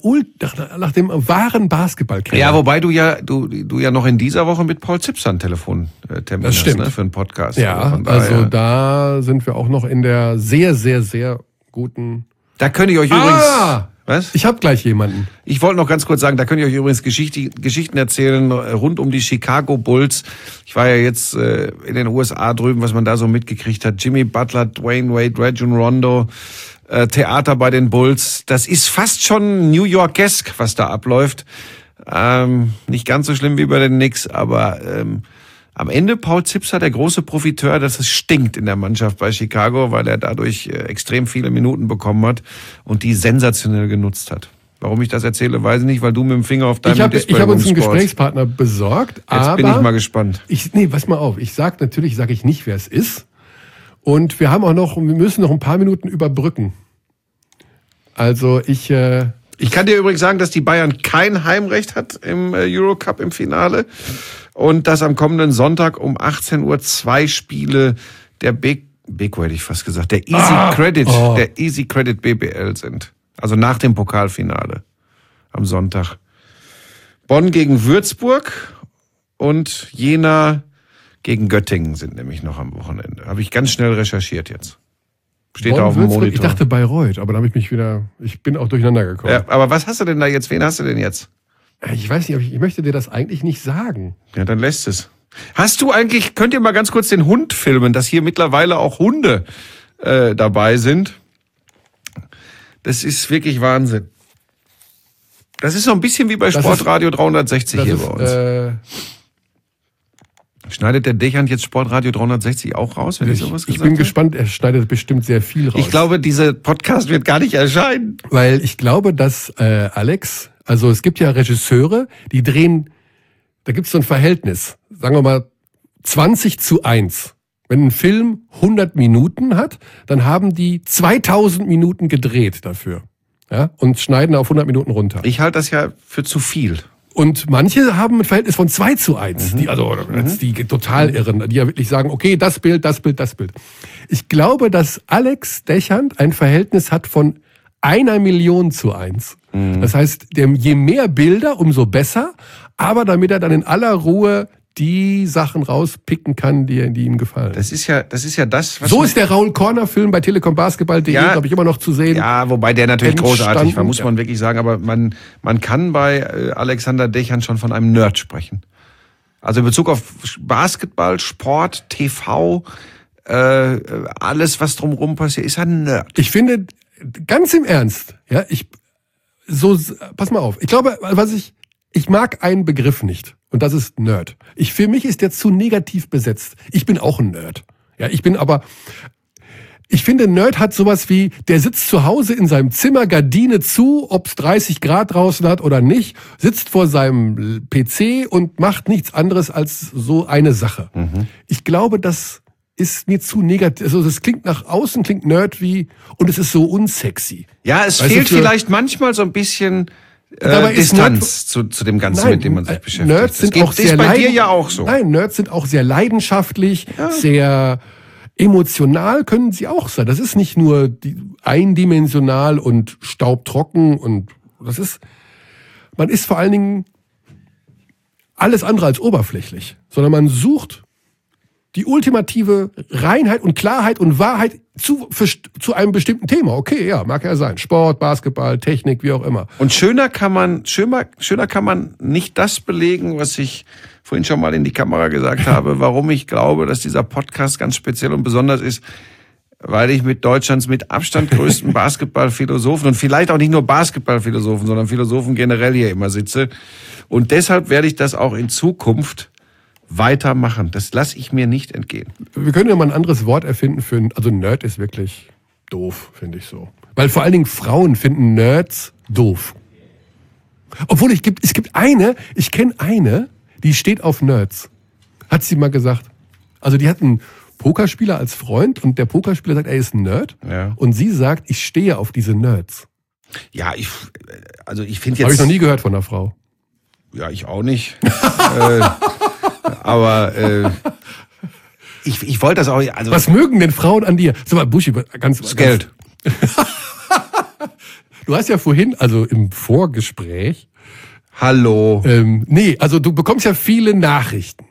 wahren Basketballkenner. Ja, wobei du ja noch in dieser Woche mit Paul Zipser einen Telefontermin hast, ne, für einen Podcast. Ja, also da sind wir auch noch in der sehr, sehr, sehr guten... Da könnte ich euch übrigens... Was? Ich habe gleich jemanden. Ich wollte noch ganz kurz sagen, da könnt ihr euch übrigens Geschichten erzählen rund um die Chicago Bulls. Ich war ja jetzt in den USA drüben, was man da so mitgekriegt hat. Jimmy Butler, Dwayne Wade, Rajon Rondo, Theater bei den Bulls. Das ist fast schon New York-esque, was da abläuft. Nicht ganz so schlimm wie bei den Knicks, aber am Ende Paul Zipser der große Profiteur, dass es stinkt in der Mannschaft bei Chicago, weil er dadurch extrem viele Minuten bekommen hat und die sensationell genutzt hat. Warum ich das erzähle, weiß ich nicht, weil du mit dem Finger auf deinem Display Ich habe uns einen Gesprächspartner besorgt. Jetzt bin ich mal gespannt. Pass mal auf. Sag ich nicht, wer es ist. Und wir müssen noch ein paar Minuten überbrücken. Also ich kann dir übrigens sagen, dass die Bayern kein Heimrecht hat im Eurocup im Finale und dass am kommenden Sonntag um 18 Uhr 2 Spiele der Beko hätte ich fast gesagt, der Easy Credit BBL sind. Also nach dem Pokalfinale am Sonntag. Bonn gegen Würzburg und Jena gegen Göttingen sind nämlich noch am Wochenende. Habe ich ganz schnell recherchiert jetzt. Steht da auf dem Monitor. Ich dachte Bayreuth, aber da habe ich bin auch durcheinander gekommen. Ja, aber was hast du denn da jetzt? Wen hast du denn jetzt? Ich weiß nicht, ich möchte dir das eigentlich nicht sagen. Ja, dann lässt es. Könnt ihr mal ganz kurz den Hund filmen, dass hier mittlerweile auch Hunde dabei sind? Das ist wirklich Wahnsinn. Das ist so ein bisschen wie bei Sportradio 360 hier bei uns. Schneidet der Dechant jetzt Sportradio 360 auch raus, wenn ich sowas gesagt habe? Ich bin gespannt, er schneidet bestimmt sehr viel raus. Ich glaube, dieser Podcast wird gar nicht erscheinen. Weil ich glaube, dass Alex, also es gibt ja Regisseure, die drehen, da gibt es so ein Verhältnis, sagen wir mal 20:1. Wenn ein Film 100 Minuten hat, dann haben die 2000 Minuten gedreht dafür. Ja, und schneiden auf 100 Minuten runter. Ich halte das ja für zu viel. Und manche haben ein Verhältnis von 2:1, die total irren, die ja wirklich sagen, okay, das Bild. Ich glaube, dass Alex Dechant ein Verhältnis hat von 1.000.000:1. Das heißt, je mehr Bilder, umso besser, aber damit er dann in aller Ruhe die Sachen rauspicken kann, die ihm gefallen. Das ist ja das, was... So ist der Raul Corner-Film bei telekombasketball.de, glaube ich, immer noch zu sehen. Ja, wobei der natürlich großartig war, muss man wirklich sagen. Aber man kann bei Alexander Dechant schon von einem Nerd sprechen. Also in Bezug auf Basketball, Sport, TV, alles, was drumherum passiert, ist ein Nerd. Ich finde, ganz im Ernst, ja, pass mal auf. Ich glaube, ich mag einen Begriff nicht. Und das ist Nerd. Für mich ist der zu negativ besetzt. Ich bin auch ein Nerd. Ja, ich finde, Nerd hat sowas wie, der sitzt zu Hause in seinem Zimmer, Gardine zu, ob's 30 Grad draußen hat oder nicht, sitzt vor seinem PC und macht nichts anderes als so eine Sache. Ich glaube, das ist mir zu negativ. Also das klingt nach außen, klingt Nerd und es ist so unsexy. Ja, es fehlt vielleicht manchmal so ein bisschen... Distanz zu dem Ganzen, mit dem man sich beschäftigt. Nerds sind auch sehr bei dir ja auch so. Nein, Nerds sind auch sehr leidenschaftlich, sehr emotional können sie auch sein. Das ist nicht nur eindimensional und staubtrocken und man ist vor allen Dingen alles andere als oberflächlich, sondern man sucht die ultimative Reinheit und Klarheit und Wahrheit zu einem bestimmten Thema. Okay, ja, mag ja sein. Sport, Basketball, Technik, wie auch immer. Und schöner kann man nicht das belegen, was ich vorhin schon mal in die Kamera gesagt habe, warum ich glaube, dass dieser Podcast ganz speziell und besonders ist, weil ich mit Deutschlands mit Abstand größten Basketballphilosophen und vielleicht auch nicht nur Basketballphilosophen, sondern Philosophen generell hier immer sitze. Und deshalb werde ich das auch in Zukunft weitermachen. Das lasse ich mir nicht entgehen. Wir können ja mal ein anderes Wort erfinden also Nerd ist wirklich doof, finde ich so. Weil vor allen Dingen Frauen finden Nerds doof. Obwohl ich kenne eine, die steht auf Nerds. Hat sie mal gesagt. Also die hat einen Pokerspieler als Freund und der Pokerspieler sagt, er ist ein Nerd. Ja. Und sie sagt, ich stehe auf diese Nerds. Ja, ich finde jetzt... Habe ich noch nie gehört von einer Frau. Ja, ich auch nicht. Aber ich wollte das auch... Also was mögen denn Frauen an dir? Sag mal, Buschi, das Geld. Du hast ja vorhin, also im Vorgespräch... Hallo. Also du bekommst ja viele Nachrichten.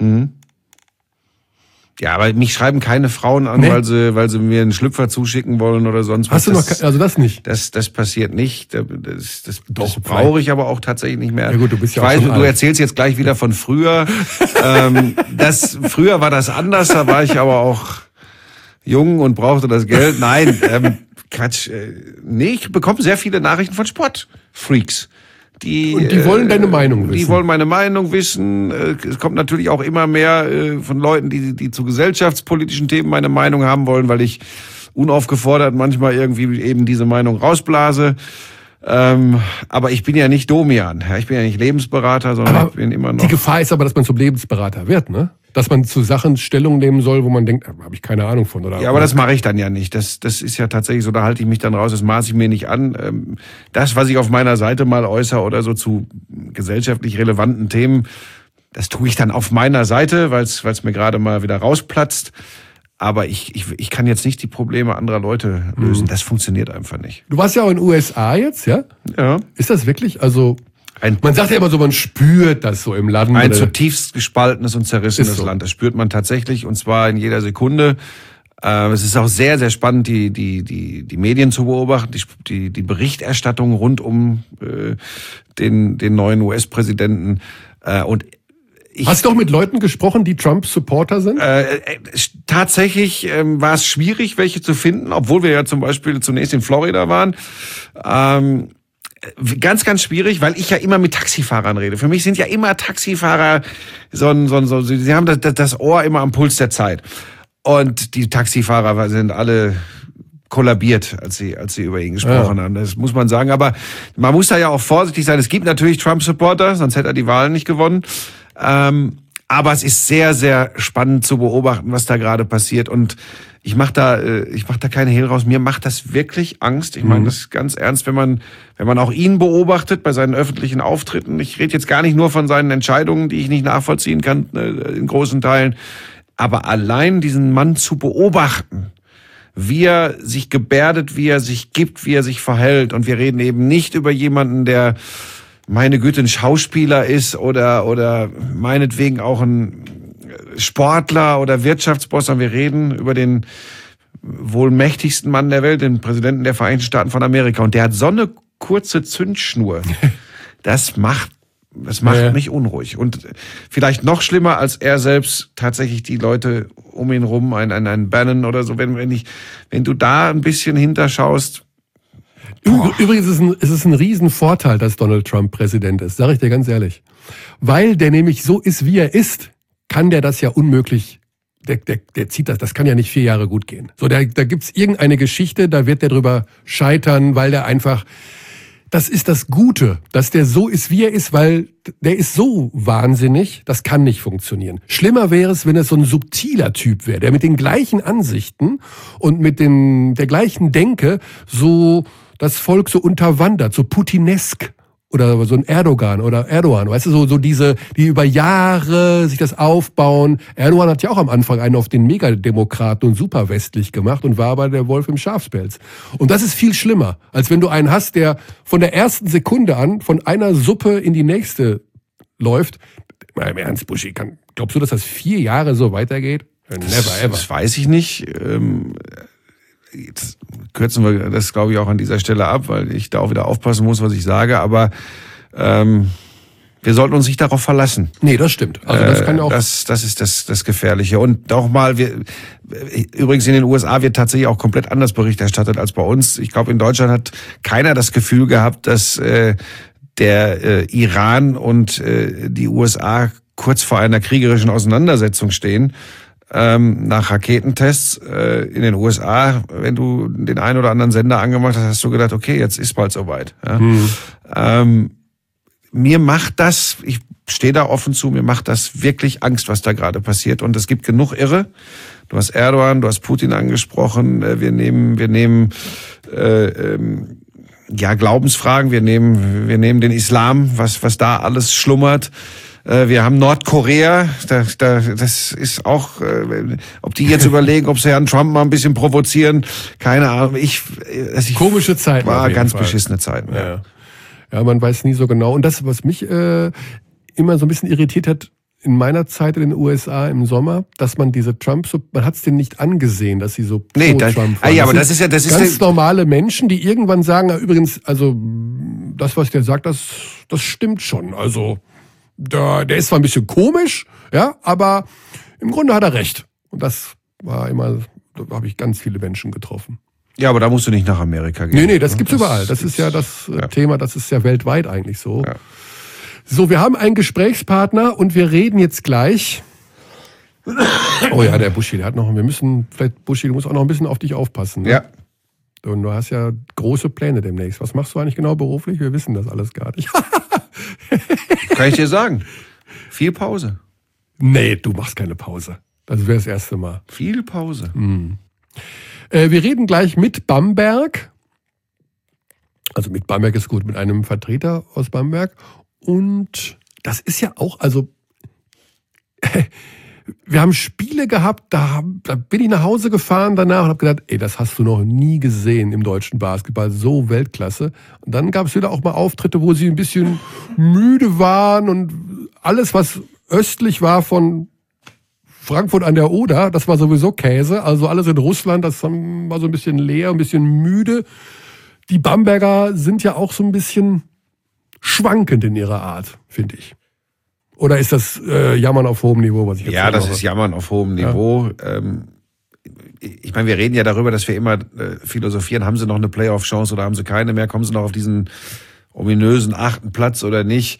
Ja, aber mich schreiben keine Frauen an, weil sie mir einen Schlüpfer zuschicken wollen oder sonst was. Hast du noch, also das nicht? Das passiert nicht. Das brauche ich aber auch tatsächlich nicht mehr. Ja gut, du bist ja auch schon alt. Du erzählst jetzt gleich wieder von früher. Früher war das anders, da war ich aber auch jung und brauchte das Geld. Nein, Quatsch. Ich bekomme sehr viele Nachrichten von Sportfreaks. Und die wollen deine Meinung wissen. Die wollen meine Meinung wissen. Es kommt natürlich auch immer mehr von Leuten, die zu gesellschaftspolitischen Themen meine Meinung haben wollen, weil ich unaufgefordert manchmal irgendwie eben diese Meinung rausblase. Aber ich bin ja nicht Domian. Ich bin ja nicht Lebensberater, sondern ich bin immer noch... Die Gefahr ist aber, dass man zum Lebensberater wird, ne? dass man zu Sachen Stellung nehmen soll, wo man denkt, habe ich keine Ahnung von. Oder ja, aber das mache ich dann ja nicht. Das ist ja tatsächlich so, da halte ich mich dann raus, das maße ich mir nicht an. Das, was ich auf meiner Seite mal äußere oder so zu gesellschaftlich relevanten Themen, das tue ich dann auf meiner Seite, weil es mir gerade mal wieder rausplatzt. Aber ich kann jetzt nicht die Probleme anderer Leute lösen. Das funktioniert einfach nicht. Du warst ja auch in den USA jetzt, ja? Ja. Ist das wirklich, also man sagt ja immer so, man spürt das so im Land. Ein zutiefst gespaltenes und zerrissenes Land. Das spürt man tatsächlich, und zwar in jeder Sekunde. Es ist auch sehr, sehr spannend, die Medien zu beobachten, die Berichterstattung rund um den neuen US-Präsidenten. Hast du auch mit Leuten gesprochen, die Trump-Supporter sind? Tatsächlich war es schwierig, welche zu finden, obwohl wir ja zum Beispiel zunächst in Florida waren. Ganz, ganz schwierig, weil ich ja immer mit Taxifahrern rede. Für mich sind ja immer Taxifahrer sie haben das Ohr immer am Puls der Zeit. Und die Taxifahrer sind alle kollabiert, als sie über ihn gesprochen haben. Das muss man sagen. Aber man muss da ja auch vorsichtig sein. Es gibt natürlich Trump-Supporter, sonst hätte er die Wahlen nicht gewonnen. Aber es ist sehr, sehr spannend zu beobachten, was da gerade passiert. Und ich mach da keine Hehl raus. Mir macht das wirklich Angst. Ich meine das ganz ernst, wenn man auch ihn beobachtet bei seinen öffentlichen Auftritten. Ich rede jetzt gar nicht nur von seinen Entscheidungen, die ich nicht nachvollziehen kann in großen Teilen. Aber allein diesen Mann zu beobachten, wie er sich gebärdet, wie er sich gibt, wie er sich verhält. Und wir reden eben nicht über jemanden, der, meine Güte, ein Schauspieler ist oder meinetwegen auch ein Sportler oder Wirtschaftsboss, sondern wir reden über den wohl mächtigsten Mann der Welt, den Präsidenten der Vereinigten Staaten von Amerika. Und der hat so eine kurze Zündschnur. Das macht mich unruhig. Und vielleicht noch schlimmer als er selbst, tatsächlich die Leute um ihn rum, ein Bannon oder so, wenn du da ein bisschen hinterschaust. Übrigens ist es ein Riesenvorteil, dass Donald Trump Präsident ist, sage ich dir ganz ehrlich. Weil der nämlich so ist, wie er ist, kann der das ja unmöglich, der zieht das kann ja nicht 4 Jahre gut gehen. So, da gibt's irgendeine Geschichte, da wird der drüber scheitern, weil der einfach, das ist das Gute, dass der so ist, wie er ist, weil der ist so wahnsinnig, das kann nicht funktionieren. Schlimmer wäre es, wenn es so ein subtiler Typ wäre, der mit den gleichen Ansichten und mit der gleichen Denke so das Volk so unterwandert, so putinesk. Oder so ein Erdogan, weißt du, so diese, die über Jahre sich das aufbauen. Erdogan hat ja auch am Anfang einen auf den Megademokraten und superwestlich gemacht und war aber der Wolf im Schafspelz. Und das ist viel schlimmer, als wenn du einen hast, der von der ersten Sekunde an von einer Suppe in die nächste läuft. Mal im Ernst, Buschi, glaubst du, dass das 4 Jahre so weitergeht? Never ever. Das weiß ich nicht. Jetzt kürzen wir das, glaube ich, auch an dieser Stelle ab, weil ich da auch wieder aufpassen muss, was ich sage. Aber wir sollten uns nicht darauf verlassen. Nee, das stimmt. Also das kann ja auch. Das ist das Gefährliche. Und auch mal, übrigens in den USA wird tatsächlich auch komplett anders Bericht erstattet als bei uns. Ich glaube, in Deutschland hat keiner das Gefühl gehabt, dass der Iran und die USA kurz vor einer kriegerischen Auseinandersetzung stehen. Nach Raketentests in den USA, wenn du den einen oder anderen Sender angemacht hast, hast du gedacht, okay, jetzt ist bald soweit. Ja? Mir macht das, ich stehe da offen zu, mir macht das wirklich Angst, was da gerade passiert. Und es gibt genug Irre. Du hast Erdogan, du hast Putin angesprochen. Wir nehmen Glaubensfragen, wir nehmen den Islam, was da alles schlummert. Wir haben Nordkorea, das ist auch, ob die jetzt überlegen, ob sie Herrn Trump mal ein bisschen provozieren, keine Ahnung. Komische Zeiten. War ganz beschissene Zeiten. Ja, man weiß nie so genau. Und das, was mich immer so ein bisschen irritiert hat in meiner Zeit in den USA im Sommer, dass man diese man hat es denen nicht angesehen, dass sie so pro-Trump waren. Ja, aber das ist ganz normale Menschen, die irgendwann sagen, übrigens, also das, was der sagt, das stimmt schon. Also der ist zwar ein bisschen komisch, ja, aber im Grunde hat er recht. Und das war immer, da habe ich ganz viele Menschen getroffen. Ja, aber da musst du nicht nach Amerika gehen. Nee, das gibt's überall. Das ist ja das Thema, das ist ja weltweit eigentlich so. Ja. So, wir haben einen Gesprächspartner und wir reden jetzt gleich. Oh ja, der Buschi, Buschi, du musst auch noch ein bisschen auf dich aufpassen. Ne? Ja. Und du hast ja große Pläne demnächst. Was machst du eigentlich genau beruflich? Wir wissen das alles gar nicht. Kann ich dir sagen. Viel Pause. Nee, du machst keine Pause. Das wäre das erste Mal. Viel Pause. Wir reden gleich mit Bamberg. Also mit Bamberg ist gut, mit einem Vertreter aus Bamberg. Und das ist ja auch, also wir haben Spiele gehabt, da bin ich nach Hause gefahren danach und habe gedacht, ey, das hast du noch nie gesehen im deutschen Basketball, so Weltklasse. Und dann gab es wieder auch mal Auftritte, wo sie ein bisschen müde waren und alles, was östlich war von Frankfurt an der Oder, das war sowieso Käse. Also alles in Russland, das war so ein bisschen leer, ein bisschen müde. Die Bamberger sind ja auch so ein bisschen schwankend in ihrer Art, finde ich. Oder ist das Jammern auf hohem Niveau, was ich jetzt Ja, das ist Jammern auf hohem Niveau. Ich meine, wir reden ja darüber, dass wir immer philosophieren, haben sie noch eine Playoff-Chance oder haben sie keine mehr? Kommen sie noch auf diesen ominösen 8. Platz oder nicht?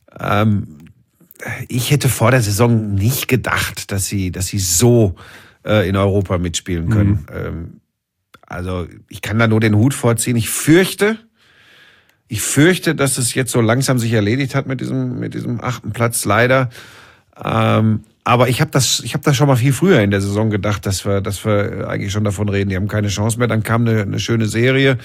Ich hätte vor der Saison nicht gedacht, dass sie so in Europa mitspielen können. Also ich kann da nur den Hut vorziehen. Ich fürchte, dass es jetzt so langsam sich erledigt hat mit diesem 8. Platz, leider. Aber ich habe das schon mal viel früher in der Saison gedacht, dass wir eigentlich schon davon reden. Die haben keine Chance mehr. Dann kam eine schöne Serie.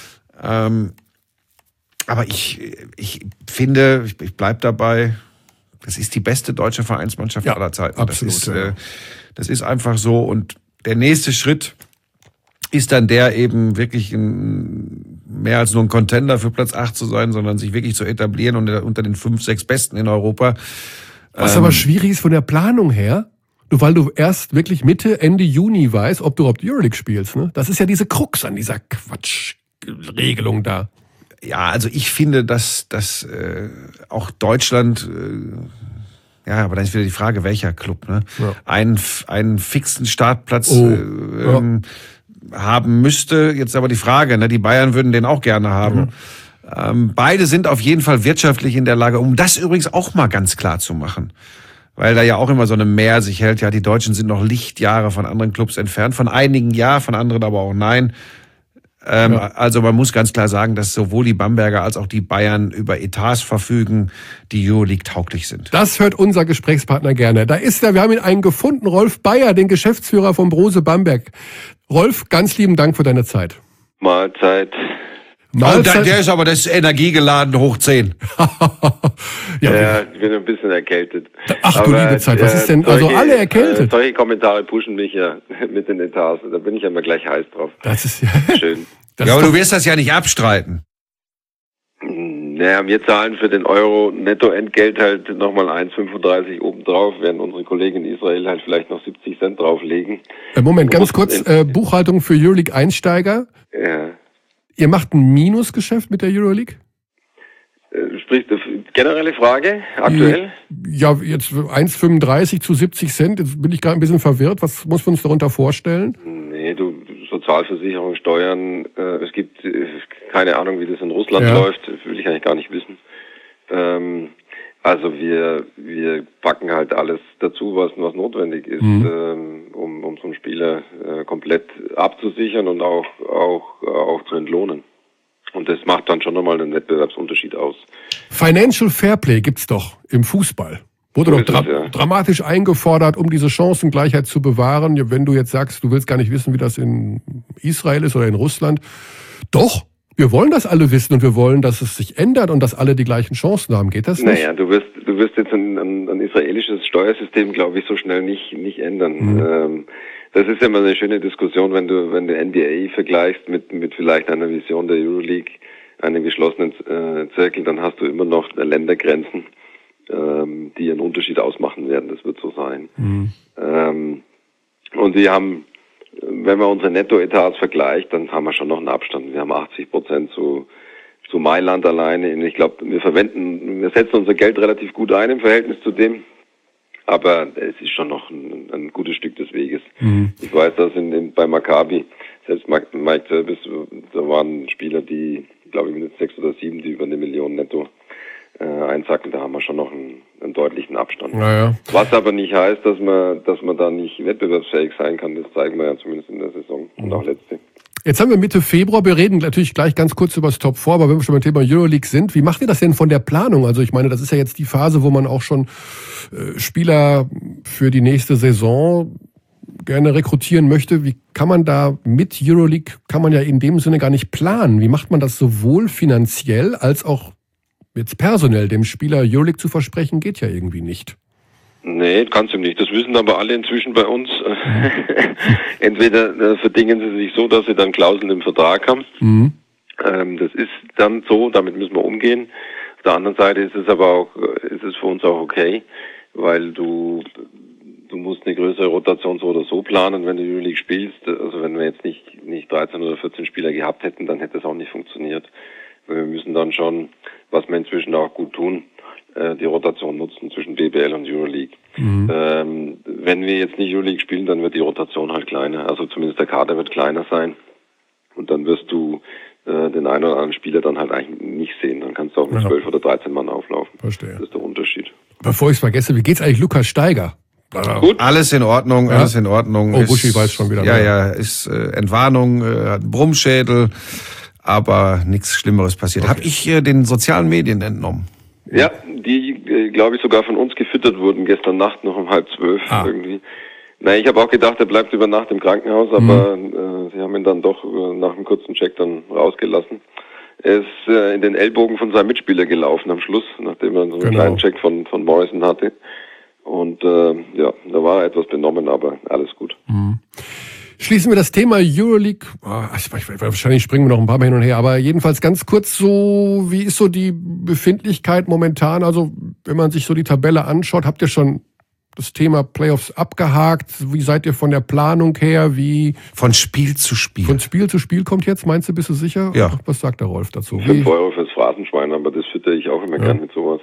Aber ich finde, ich bleib dabei. Das ist die beste deutsche Vereinsmannschaft aller Zeiten. Absolut, das ist einfach so. Und der nächste Schritt ist dann der eben wirklich mehr als nur ein Contender für Platz 8 zu sein, sondern sich wirklich zu etablieren und unter den 5, 6 Besten in Europa. Was aber schwierig ist von der Planung her, weil du erst wirklich Mitte, Ende Juni weißt, ob du überhaupt Euroleague spielst. Ne? Das ist ja diese Krux an dieser Quatschregelung da. Ja, also ich finde, dass auch Deutschland, ja, aber dann ist wieder die Frage, welcher Club, ne? Ja. Einen fixen Startplatz haben müsste. Jetzt aber die Frage, ne? Die Bayern würden den auch gerne haben. Beide sind auf jeden Fall wirtschaftlich in der Lage, um das übrigens auch mal ganz klar zu machen. Weil da ja auch immer so eine Mehr sich hält. Ja, die Deutschen sind noch Lichtjahre von anderen Clubs entfernt. Von einigen ja, von anderen aber auch nein. Also man muss ganz klar sagen, dass sowohl die Bamberger als auch die Bayern über Etats verfügen, die Euroleague tauglich sind. Das hört unser Gesprächspartner gerne. Da ist er, wir haben ihn einen gefunden, Rolf Bayer, den Geschäftsführer von Brose Bamberg. Rolf, ganz lieben Dank für deine Zeit. Mahlzeit. Der ist aber das energiegeladen hoch 10. Ja, ich bin ein bisschen erkältet. Ach du liebe Zeit, was ist denn, also alle erkältet? Solche Kommentare pushen mich ja mit den Etats, da bin ich ja immer gleich heiß drauf. Das ist ja schön. Ja, aber du wirst das ja nicht abstreiten. Naja, wir zahlen für den Euro Nettoentgelt halt nochmal 1,35 obendrauf, während unsere Kollegen in Israel halt vielleicht noch 70 Cent drauflegen. Moment, ganz kurz, Buchhaltung für Euroleague-Einsteiger. Ja. Ihr macht ein Minusgeschäft mit der Euroleague? Sprich, generelle Frage, aktuell? Ja, jetzt 1,35 zu 70 Cent. Jetzt bin ich gerade ein bisschen verwirrt. Was muss man uns darunter vorstellen? Nee, Sozialversicherung, Steuern, es gibt keine Ahnung, wie das in Russland läuft, will ich eigentlich gar nicht wissen. Also wir packen halt alles dazu, was notwendig ist, um so einen Spieler komplett abzusichern und auch zu entlohnen. Und das macht dann schon nochmal einen Wettbewerbsunterschied aus. Financial Fairplay gibt's doch im Fußball. Wurde doch dramatisch eingefordert, um diese Chancengleichheit zu bewahren. Wenn du jetzt sagst, du willst gar nicht wissen, wie das in Israel ist oder in Russland. Doch, wir wollen das alle wissen und wir wollen, dass es sich ändert und dass alle die gleichen Chancen haben. Geht das nicht? Naja, du wirst jetzt ein israelisches Steuersystem, glaube ich, so schnell nicht ändern. Das ist ja immer eine schöne Diskussion, wenn du NBA vergleichst mit vielleicht einer Vision der Euroleague, einem geschlossenen Zirkel, dann hast du immer noch Ländergrenzen, die einen Unterschied ausmachen werden. Das wird so sein. Und wir haben, wenn man unsere Nettoetats vergleicht, dann haben wir schon noch einen Abstand. Wir haben 80% zu Mailand alleine. Und ich glaube, wir setzen unser Geld relativ gut ein im Verhältnis zu dem. Aber es ist schon noch ein gutes Stück des Weges. Ich weiß, dass bei Maccabi, selbst Mike Service, da waren Spieler, die, glaube ich, mit 6 oder 7, die über 1 Million netto einsacken. Da haben wir schon noch einen deutlichen Abstand. Naja. Was aber nicht heißt, dass man da nicht wettbewerbsfähig sein kann. Das zeigen wir ja zumindest in der Saison und auch letzte. Jetzt haben wir Mitte Februar, wir reden natürlich gleich ganz kurz über das Top 4, aber wenn wir schon beim Thema Euroleague sind, wie macht ihr das denn von der Planung? Also ich meine, das ist ja jetzt die Phase, wo man auch schon Spieler für die nächste Saison gerne rekrutieren möchte. Wie kann man da mit Euroleague, kann man ja in dem Sinne gar nicht planen. Wie macht man das sowohl finanziell als auch jetzt personell? Dem Spieler Euroleague zu versprechen, geht ja irgendwie nicht. Nee, kannst du nicht. Das wissen aber alle inzwischen bei uns. Entweder verdingen sie sich so, dass sie dann Klauseln im Vertrag haben. Mhm. Das ist dann so, damit müssen wir umgehen. Auf der anderen Seite ist es aber auch, ist es für uns auch okay, weil du musst eine größere Rotation so oder so planen, wenn du Euroleague spielst. Also wenn wir jetzt nicht 13 oder 14 Spieler gehabt hätten, dann hätte es auch nicht funktioniert. Weil wir müssen dann schon, was wir inzwischen auch gut tun, die Rotation nutzen zwischen BBL und Euroleague. Mhm. Wenn wir jetzt nicht Euroleague spielen, dann wird die Rotation halt kleiner. Also zumindest der Kader wird kleiner sein. Und dann wirst du den einen oder anderen Spieler dann halt eigentlich nicht sehen. Dann kannst du auch mit 12 oder 13 Mann auflaufen. Verstehe. Das ist der Unterschied. Bevor ich es vergesse, wie geht's eigentlich Lukas Steiger? Gut. Alles in Ordnung, ja? Alles in Ordnung. Oh, Buschi weiß schon wieder. Ja, ist Entwarnung, hat einen Brummschädel, aber nichts Schlimmeres passiert. Okay. Habe ich den sozialen Medien entnommen? Ja, die, glaube ich, sogar von uns gefüttert wurden gestern Nacht noch um 11:30 irgendwie. Naja, ich habe auch gedacht, er bleibt über Nacht im Krankenhaus, aber sie haben ihn dann doch nach einem kurzen Check dann rausgelassen. Er ist in den Ellbogen von seinem Mitspieler gelaufen am Schluss, nachdem er so einen kleinen Check von Morrison hatte. Und da war er etwas benommen, aber alles gut. Mhm. Schließen wir das Thema Euroleague. Wahrscheinlich springen wir noch ein paar Mal hin und her, aber jedenfalls ganz kurz so, wie ist so die Befindlichkeit momentan? Also wenn man sich so die Tabelle anschaut, habt ihr schon das Thema Playoffs abgehakt? Wie seid ihr von der Planung her? Wie von Spiel zu Spiel? Von Spiel zu Spiel kommt jetzt, meinst du, bist du sicher? Ja. Was sagt der Rolf dazu? 5 Euro fürs Phrasenschwein, aber das fütter ich auch immer gern mit sowas.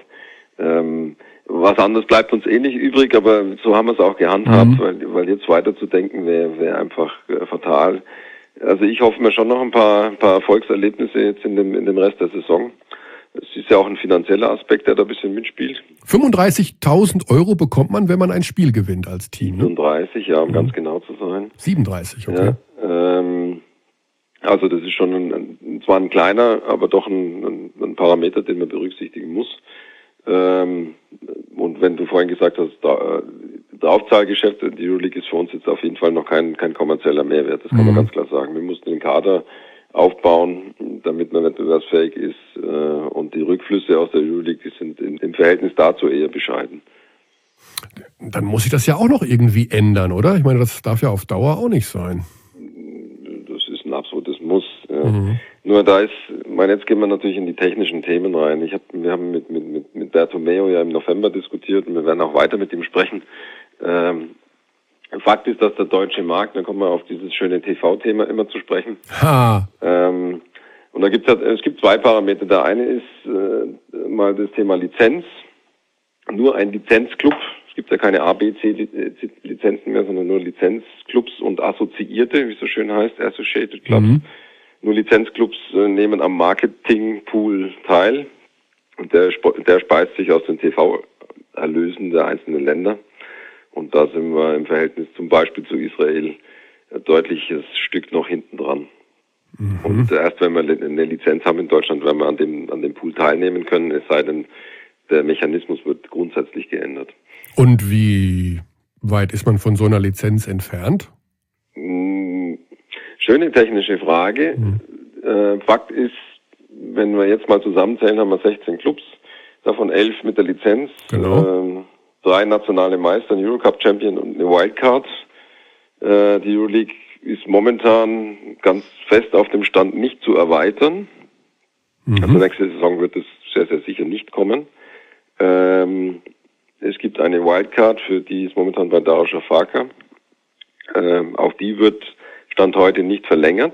Was anderes bleibt uns nicht übrig, aber so haben wir es auch gehandhabt, weil jetzt weiterzudenken wäre einfach fatal. Also ich hoffe mir schon noch ein paar Erfolgserlebnisse jetzt in dem Rest der Saison. Es ist ja auch ein finanzieller Aspekt, der da ein bisschen mitspielt. 35.000 Euro bekommt man, wenn man ein Spiel gewinnt als Team. 37, ja, um ganz genau zu sein. 37, okay. Ja, also das ist schon zwar ein kleiner, aber doch ein Parameter, den man berücksichtigen muss. Und wenn du vorhin gesagt hast, Draufzahlgeschäft, die Euroleague ist für uns jetzt auf jeden Fall noch kein kommerzieller Mehrwert, das kann man ganz klar sagen. Wir mussten den Kader aufbauen, damit man wettbewerbsfähig ist, und die Rückflüsse aus der Euroleague, die sind im Verhältnis dazu eher bescheiden. Dann muss sich das ja auch noch irgendwie ändern, oder? Ich meine, das darf ja auf Dauer auch nicht sein. Das ist ein absolutes Muss. Ja. Nur jetzt gehen wir natürlich in die technischen Themen rein. Wir haben mit Bertomeo ja im November diskutiert und wir werden auch weiter mit ihm sprechen. Fakt ist, dass der deutsche Markt, dann kommen wir auf dieses schöne TV-Thema immer zu sprechen. Und da es gibt 2 Parameter. Der eine ist mal das Thema Lizenz. Nur ein Lizenzclub. Es gibt ja keine A, B, C Lizenzen mehr, sondern nur Lizenzclubs und Assoziierte, wie es so schön heißt, Associated Clubs. Nur Lizenzclubs nehmen am Marketingpool teil. Und der speist sich aus den TV-Erlösen der einzelnen Länder. Und da sind wir im Verhältnis zum Beispiel zu Israel ein deutliches Stück noch hinten dran. Und erst wenn wir eine Lizenz haben in Deutschland, werden wir an dem Pool teilnehmen können, es sei denn, der Mechanismus wird grundsätzlich geändert. Und wie weit ist man von so einer Lizenz entfernt? Schöne technische Frage. Fakt ist, wenn wir jetzt mal zusammenzählen, haben wir 16 Clubs, davon 11 mit der Lizenz. Genau. 3 nationale Meister, ein Eurocup-Champion und eine Wildcard. Die Euroleague ist momentan ganz fest auf dem Stand, nicht zu erweitern. Also nächste Saison wird es sehr, sehr sicher nicht kommen. Es gibt eine Wildcard, für die ist momentan bei Darüşşafaka. Auch die wird Stand heute nicht verlängert,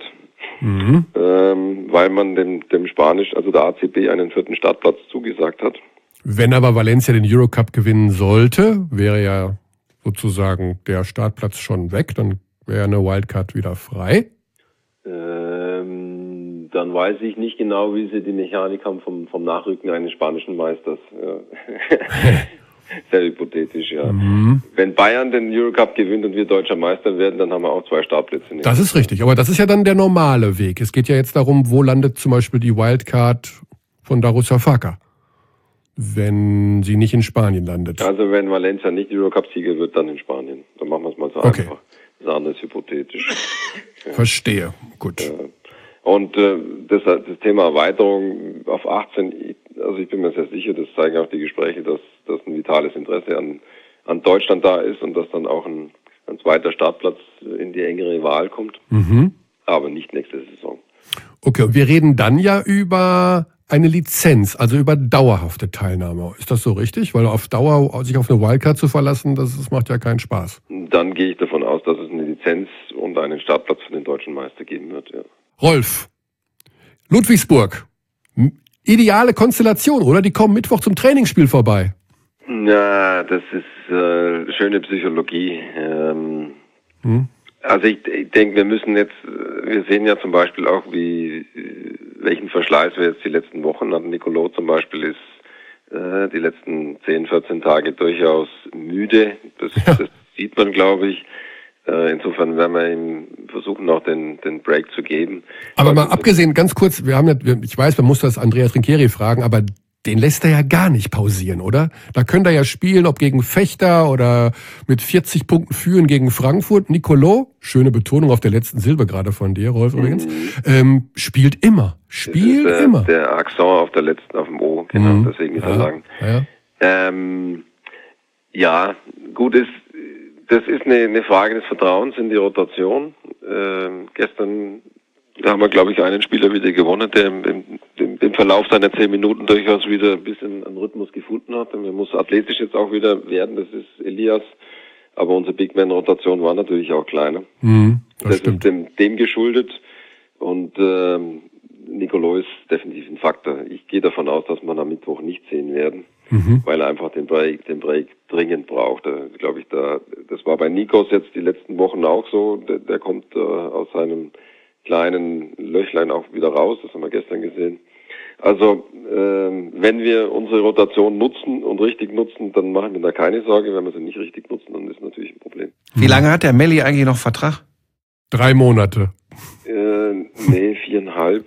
weil man dem Spanisch, also der ACB, einen 4. Startplatz zugesagt hat. Wenn aber Valencia den Eurocup gewinnen sollte, wäre ja sozusagen der Startplatz schon weg, dann wäre eine Wildcard wieder frei. Dann weiß ich nicht genau, wie sie die Mechanik haben vom Nachrücken eines spanischen Meisters. Ja. Sehr hypothetisch, ja. Wenn Bayern den Eurocup gewinnt und wir deutscher Meister werden, dann haben wir auch 2 Startplätze. Das ist richtig, aber das ist ja dann der normale Weg. Es geht ja jetzt darum, wo landet zum Beispiel die Wildcard von Darusafaka, wenn sie nicht in Spanien landet. Also wenn Valencia nicht Eurocup-Sieger wird, dann in Spanien. Dann machen wir es mal so einfach. Das andere ist hypothetisch. Verstehe, gut. Und das Thema Erweiterung auf 18, also ich bin mir sehr sicher, das zeigen auch die Gespräche, dass ein vitales Interesse an Deutschland da ist und dass dann auch ein zweiter Startplatz in die engere Wahl kommt. Aber nicht nächste Saison. Okay, und wir reden dann ja über eine Lizenz, also über dauerhafte Teilnahme. Ist das so richtig? Weil auf Dauer sich auf eine Wildcard zu verlassen, das macht ja keinen Spaß. Dann gehe ich davon aus, dass es eine Lizenz und einen Startplatz für den deutschen Meister geben wird, ja. Rolf, Ludwigsburg, ideale Konstellation, oder? Die kommen Mittwoch zum Trainingsspiel vorbei. Ja, das ist schöne Psychologie. Also ich denke, wir sehen ja zum Beispiel auch, welchen Verschleiß wir jetzt die letzten Wochen hatten. Nicolo zum Beispiel ist die letzten 10, 14 Tage durchaus müde. Das sieht man, glaube ich. Insofern werden wir ihm versuchen, noch den Break zu geben. Aber mal abgesehen, ganz kurz, ich weiß, man muss das Andrea Trinchieri fragen, aber den lässt er ja gar nicht pausieren, oder? Da könnte er ja spielen, ob gegen Fechter oder mit 40 Punkten führen gegen Frankfurt. Nicolo, schöne Betonung auf der letzten Silbe gerade von dir, Rolf übrigens, spielt immer. Immer. Der Akzent auf dem O, genau, deswegen ist er lang. Ja, gut ist. Das ist eine Frage des Vertrauens in die Rotation. Gestern haben wir, glaube ich, einen Spieler wieder gewonnen, der im Verlauf seiner 10 Minuten durchaus wieder ein bisschen einen Rhythmus gefunden hat. Und er muss athletisch jetzt auch wieder werden, das ist Elias. Aber unsere Big-Man-Rotation war natürlich auch kleiner. Das ist dem geschuldet. Und Nicolo ist definitiv ein Faktor. Ich gehe davon aus, dass wir am Mittwoch nicht sehen werden, weil er einfach den Break dringend braucht. Glaube ich, das war bei Nikos jetzt die letzten Wochen auch so. Der kommt aus seinem kleinen Löchlein auch wieder raus. Das haben wir gestern gesehen. Also wenn wir unsere Rotation nutzen und richtig nutzen, dann machen wir da keine Sorge. Wenn wir sie nicht richtig nutzen, dann ist natürlich ein Problem. Wie lange hat der Melli eigentlich noch Vertrag? 3 Monate. Nee, 4,5.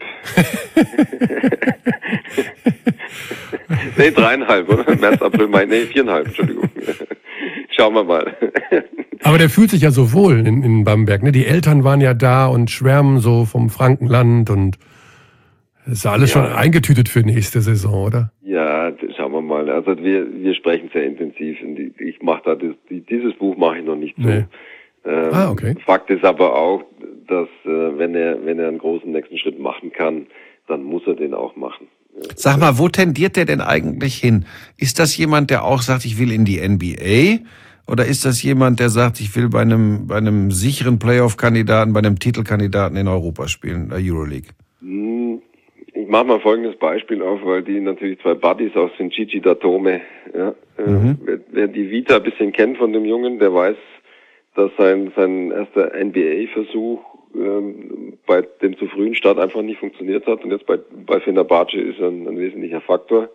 Nee, 3,5, oder? März, April, Mai. Nee, 4,5, Entschuldigung. Schauen wir mal. Aber der fühlt sich ja so wohl in Bamberg, ne? Die Eltern waren ja da und schwärmen so vom Frankenland und das ist alles schon eingetütet für nächste Saison, oder? Ja, schauen wir mal. Also wir sprechen sehr intensiv. Ich mache dieses Buch mache ich noch nicht so. Nee. Okay. Fakt ist aber auch, dass wenn er einen großen nächsten Schritt machen kann, dann muss er den auch machen. Sag mal, wo tendiert der denn eigentlich hin? Ist das jemand, der auch sagt, ich will in die NBA? Oder ist das jemand, der sagt, ich will bei einem sicheren Playoff-Kandidaten, bei einem Titelkandidaten in Europa spielen, der Euroleague? Ich mache mal folgendes Beispiel auf, weil die natürlich 2 Buddies aus sind, Gigi Datome. Ja, wer die Vita ein bisschen kennt von dem Jungen, der weiß, dass sein erster NBA-Versuch bei dem zu frühen Start einfach nicht funktioniert hat. Und jetzt bei Fenerbahce ist er ein wesentlicher Faktor.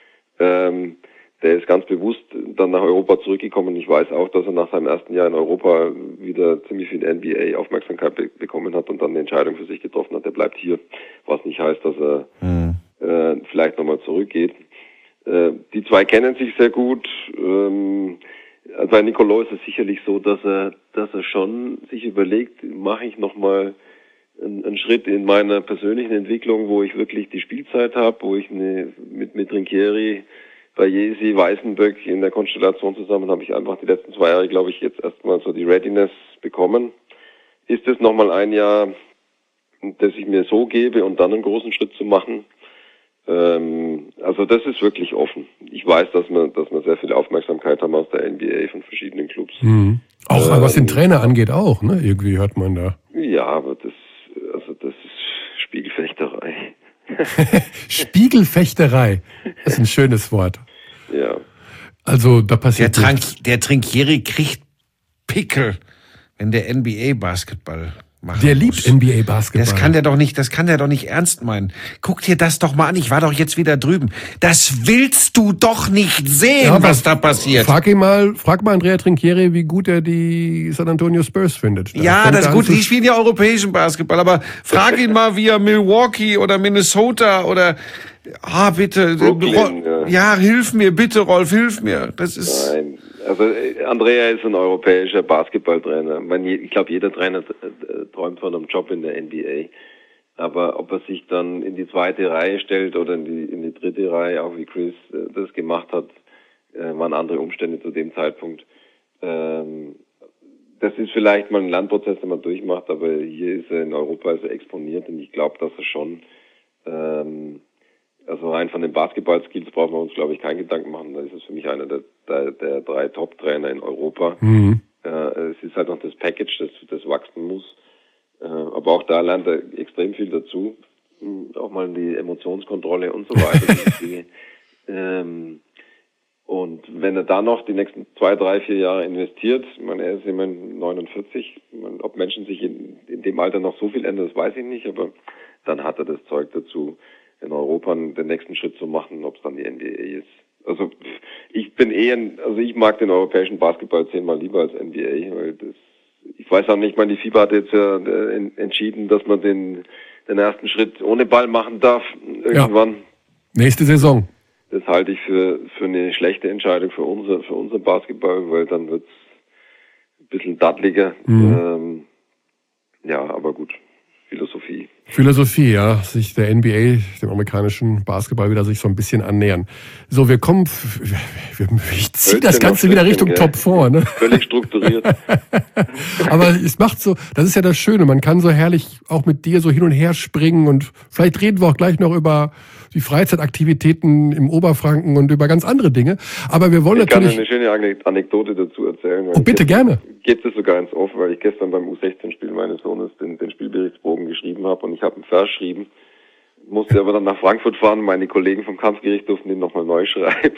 Der ist ganz bewusst dann nach Europa zurückgekommen. Ich weiß auch, dass er nach seinem ersten Jahr in Europa wieder ziemlich viel NBA-Aufmerksamkeit bekommen hat und dann eine Entscheidung für sich getroffen hat. Er bleibt hier, was nicht heißt, dass er vielleicht nochmal zurückgeht. Die 2 kennen sich sehr gut. Bei Nicolo ist es sicherlich so, dass er schon sich überlegt, mache ich nochmal einen Schritt in meiner persönlichen Entwicklung, wo ich wirklich die Spielzeit habe, wo ich mit Trinchieri, Bayesi, Weißenböck in der Konstellation zusammen habe ich einfach die letzten 2 Jahre, glaube ich, jetzt erstmal so die Readiness bekommen. Ist es nochmal ein Jahr, das ich mir so gebe und dann einen großen Schritt zu machen? Also das ist wirklich offen. Ich weiß, dass wir sehr viel Aufmerksamkeit haben aus der NBA von verschiedenen Clubs. Auch was den Trainer angeht auch, ne? Irgendwie hört man da. Ja, aber das ist Spiegelfechterei. Spiegelfechterei. Das ist ein schönes Wort. Ja. Also da passiert der Trinchieri kriegt Pickel, wenn der NBA-Basketball machen Der muss. liebt NBA-Basketball. Das kann der doch nicht ernst meinen. Guck dir das doch mal an, ich war doch jetzt wieder drüben. Das willst du doch nicht sehen, was da passiert. Frag mal Andrea Trinchieri, wie gut er die San Antonio Spurs findet. Ja, das ist gut, die spielen ja europäischen Basketball, aber frag ihn mal, wie er Milwaukee oder Minnesota oder bitte, Brooklyn, ja, hilf mir, bitte, Rolf, hilf mir. Das ist... Nein, also Andrea ist ein europäischer Basketballtrainer. Ich glaube, jeder Trainer träumt von einem Job in der NBA. Aber ob er sich dann in die zweite Reihe stellt oder in die dritte Reihe, auch wie Chris das gemacht hat, waren andere Umstände zu dem Zeitpunkt. Das ist vielleicht mal ein Lernprozess, den man durchmacht, aber hier ist er in Europa also exponiert und ich glaube, dass er schon also rein von den Basketball-Skills brauchen wir uns, glaube ich, keinen Gedanken machen. Da ist es für mich einer der 3 Top-Trainer in Europa. Es ist halt noch das Package, das wachsen muss. Aber auch da lernt er extrem viel dazu. Auch mal die Emotionskontrolle und so weiter. Und wenn er da noch die nächsten 2, 3, 4 Jahre investiert, ich meine, er ist immerhin 49, ob Menschen sich in dem Alter noch so viel ändern, das weiß ich nicht, aber dann hat er das Zeug dazu, in Europa den nächsten Schritt zu machen, ob es dann die NBA ist. Also ich mag den europäischen Basketball 10-mal lieber als NBA, weil ich weiß auch nicht, die FIBA hat jetzt ja entschieden, dass man den ersten Schritt ohne Ball machen darf, irgendwann. Ja. Nächste Saison. Das halte ich für eine schlechte Entscheidung für unser Basketball, weil dann wird's ein bisschen dattliger. Aber gut. Philosophie, ja, sich der NBA, dem amerikanischen Basketball wieder sich so ein bisschen annähern. So, ich ziehe das Ganze wieder Richtung Top 4, ne? Völlig strukturiert. Aber es macht so, das ist ja das Schöne, man kann so herrlich auch mit dir so hin und her springen und vielleicht reden wir auch gleich noch über die Freizeitaktivitäten im Oberfranken und über ganz andere Dinge. Aber wir wollen natürlich... Ich kann eine schöne Anekdote dazu erzählen. Oh, bitte, gerne. Geht es sogar ins Off, weil ich gestern beim U16-Spiel meines Sohnes den Spielberichtsbogen geschrieben habe und ich habe einen Vers geschrieben, musste aber dann nach Frankfurt fahren, meine Kollegen vom Kampfgericht durften den nochmal neu schreiben.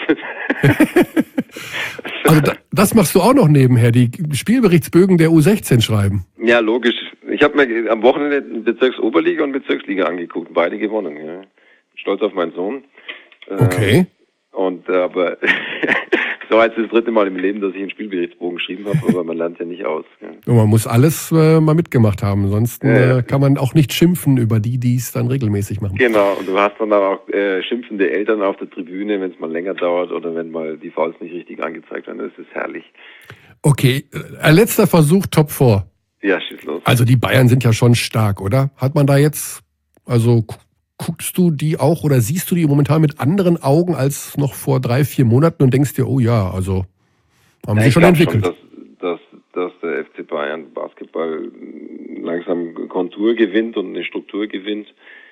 Also das machst du auch noch nebenher, die Spielberichtsbögen der U16 schreiben? Ja, logisch. Ich habe mir am Wochenende Bezirksoberliga und Bezirksliga angeguckt, beide gewonnen. Ja. Stolz auf meinen Sohn. Okay. Aber so jetzt das 3. Mal im Leben, dass ich einen Spielberichtsbogen geschrieben habe, aber man lernt ja nicht aus. Ja. Und man muss alles mal mitgemacht haben, sonst kann man auch nicht schimpfen über die es dann regelmäßig machen. Genau, und du hast dann auch schimpfende Eltern auf der Tribüne, wenn es mal länger dauert oder wenn mal die Fouls nicht richtig angezeigt werden. Das ist herrlich. Okay, letzter Versuch, Top 4. Ja, schieß los. Also die Bayern sind ja schon stark, oder? Hat man da jetzt, guckst du die auch oder siehst du die momentan mit anderen Augen als noch vor 3, 4 Monaten und denkst dir, oh ja, also haben sie schon entwickelt? Schon, dass der FC Bayern Basketball langsam Kontur gewinnt und eine Struktur gewinnt,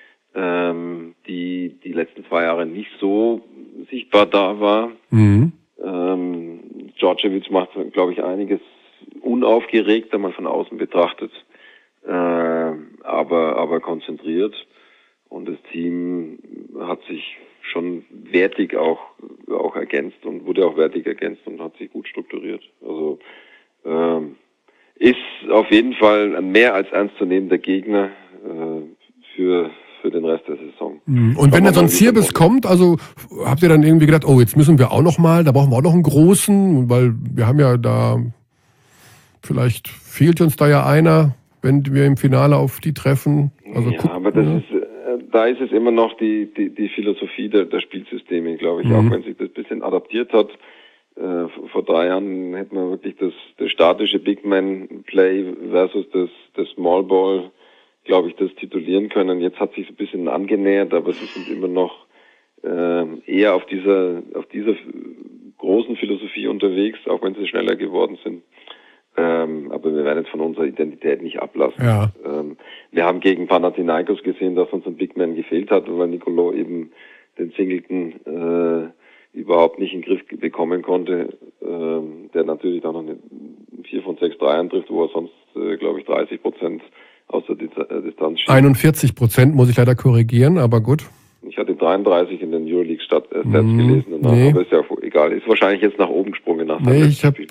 die letzten 2 Jahre nicht so sichtbar da war. Djordjevic macht, glaube ich, einiges unaufgeregt, wenn man von außen betrachtet, aber konzentriert. Und das Team hat sich schon wertig auch ergänzt und wurde auch wertig ergänzt und hat sich gut strukturiert. Also ist auf jeden Fall ein mehr als ernstzunehmender Gegner für den Rest der Saison. Und wenn da so ein Zirbis kommt, also habt ihr dann irgendwie gedacht, oh, jetzt müssen wir auch noch mal, da brauchen wir auch noch einen großen, weil wir haben ja da, vielleicht fehlt uns da ja einer, wenn wir im Finale auf die treffen. Also ja, aber da ist es immer noch die Philosophie der Spielsysteme, glaube ich, auch wenn sich das ein bisschen adaptiert hat. Vor 3 Jahren hätte man wirklich das statische Big Man Play versus das Small Ball, glaube ich, das titulieren können. Jetzt hat sich ein bisschen angenähert, aber sie sind immer noch eher auf dieser großen Philosophie unterwegs, auch wenn sie schneller geworden sind. Aber wir werden jetzt von unserer Identität nicht ablassen. Ja. Wir haben gegen Panathinaikos gesehen, dass uns ein Big Man gefehlt hat, weil Nicolo eben den Singleton überhaupt nicht in den Griff bekommen konnte, der natürlich dann noch 4 von 6 Dreiern trifft, wo er sonst, glaube ich, 30% aus der Distanz schießt. 41% muss ich leider korrigieren, aber gut. Ich hatte 33 in den Euroleague Stats gelesen, aber ist ja egal. Ist wahrscheinlich jetzt nach oben gesprungen nach Nee, ich habe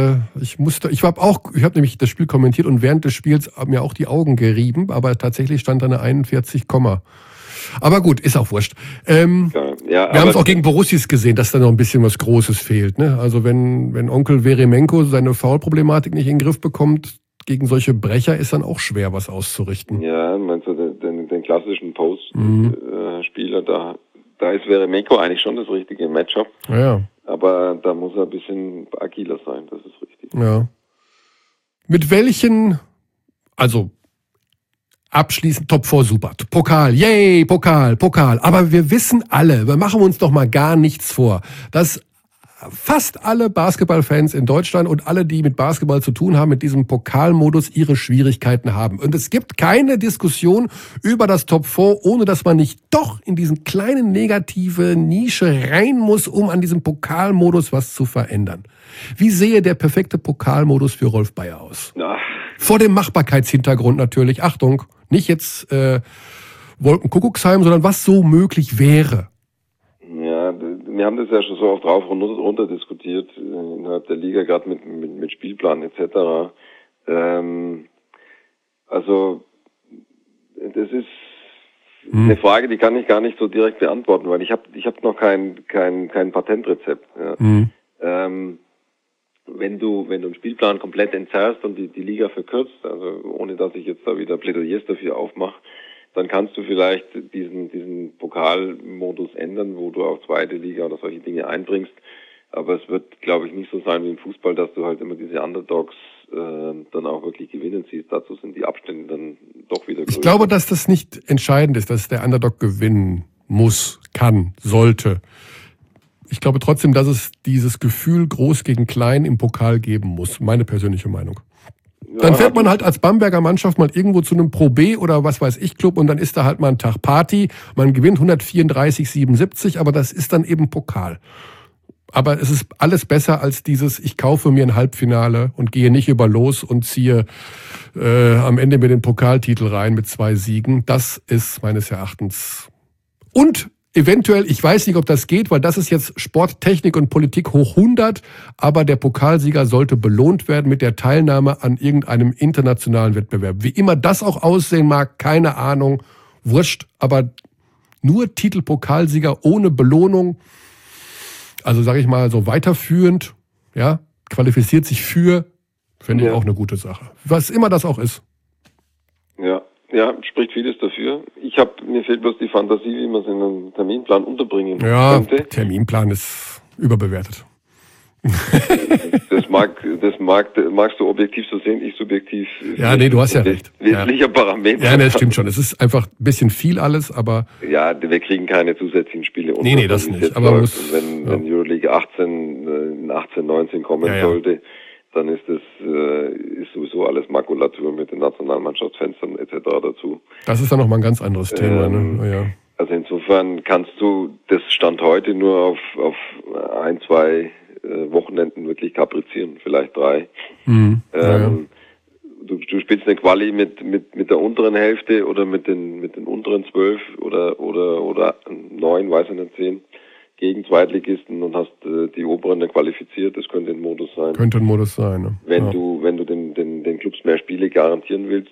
nämlich das Spiel kommentiert und während des Spiels mir auch die Augen gerieben, aber tatsächlich stand da eine 41, aber gut, ist auch wurscht. Wir haben es auch gegen Borussies gesehen, dass da noch ein bisschen was Großes fehlt. Ne? Also wenn Onkel Veremenko seine Foul-Problematik nicht in den Griff bekommt, gegen solche Brecher ist dann auch schwer, was auszurichten. Ja, meinst du den klassischen Post-Spieler, da ist Veremenko eigentlich schon das richtige Matchup. Ja. Aber da muss er ein bisschen agiler sein, das ist richtig. Ja. Mit welchen, also abschließend Top 4 super. Pokal, yay, Pokal. Aber wir wissen alle, wir machen uns doch mal gar nichts vor, dass fast alle Basketballfans in Deutschland und alle, die mit Basketball zu tun haben, mit diesem Pokalmodus ihre Schwierigkeiten haben. Und es gibt keine Diskussion über das Top 4, ohne dass man nicht doch in diesen kleinen negative Nische rein muss, um an diesem Pokalmodus was zu verändern. Wie sehe der perfekte Pokalmodus für Rolf Beyer aus? Ja. Vor dem Machbarkeitshintergrund natürlich. Achtung, nicht jetzt Wolkenkuckucksheim, sondern was so möglich wäre. Ja, wir haben das ja schon so oft rauf und runter diskutiert innerhalb der Liga, gerade mit Spielplan etc. Also das ist eine Frage, die kann ich gar nicht so direkt beantworten, weil ich hab noch kein Patentrezept. Ja. Wenn du einen Spielplan komplett entzerrst und die Liga verkürzt, also ohne dass ich jetzt da wieder Plädoyers dafür aufmache, dann kannst du vielleicht diesen Pokalmodus ändern, wo du auch zweite Liga oder solche Dinge einbringst. Aber es wird, glaube ich, nicht so sein wie im Fußball, dass du halt immer diese Underdogs dann auch wirklich gewinnen siehst. Dazu sind die Abstände dann doch wieder größer. Ich glaube, dass das nicht entscheidend ist, dass der Underdog gewinnen muss, kann, sollte. Ich glaube trotzdem, dass es dieses Gefühl groß gegen klein im Pokal geben muss. Meine persönliche Meinung. Dann fährt man halt als Bamberger Mannschaft mal irgendwo zu einem Pro B oder was weiß ich Club und dann ist da halt mal ein Tag Party. Man gewinnt 134-77, aber das ist dann eben Pokal. Aber es ist alles besser als dieses, ich kaufe mir ein Halbfinale und gehe nicht über los und ziehe am Ende mir den Pokaltitel rein mit 2 Siegen. Das ist meines Erachtens. Und eventuell, ich weiß nicht, ob das geht, weil das ist jetzt Sport, Technik und Politik hoch 100, aber der Pokalsieger sollte belohnt werden mit der Teilnahme an irgendeinem internationalen Wettbewerb. Wie immer das auch aussehen mag, keine Ahnung, wurscht, aber nur Titel Pokalsieger ohne Belohnung, also sage ich mal so weiterführend, ja, qualifiziert sich für, finde ich auch eine gute Sache. Was immer das auch ist. Ja, spricht vieles dafür. Mir fehlt bloß die Fantasie, wie man es in einem Terminplan unterbringen könnte. Ja, Terminplan ist überbewertet. Das magst du objektiv so sehen, ich subjektiv. Ja, nee, du hast ja recht. Wesentlicher Parameter. Ja, das stimmt schon. Es ist einfach ein bisschen viel alles, aber... Ja, wir kriegen keine zusätzlichen Spiele. Nee, das nicht. Aber wenn Euroleague 18, 19 kommen sollte, dann ist sowieso alles Makulatur mit den Nationalmannschaftsfenstern etc. dazu. Das ist dann nochmal ein ganz anderes Thema. Ne? Ja. Also insofern kannst du das Stand heute nur auf 1, 2 Wochenenden wirklich kaprizieren, vielleicht 3. Du spielst eine Quali mit der unteren Hälfte oder mit den unteren 12 oder 9, weiß ich nicht, 10 gegen Zweitligisten und hast die oberen qualifiziert. Das könnte ein Modus sein. Ne? Wenn du den Clubs mehr Spiele garantieren willst,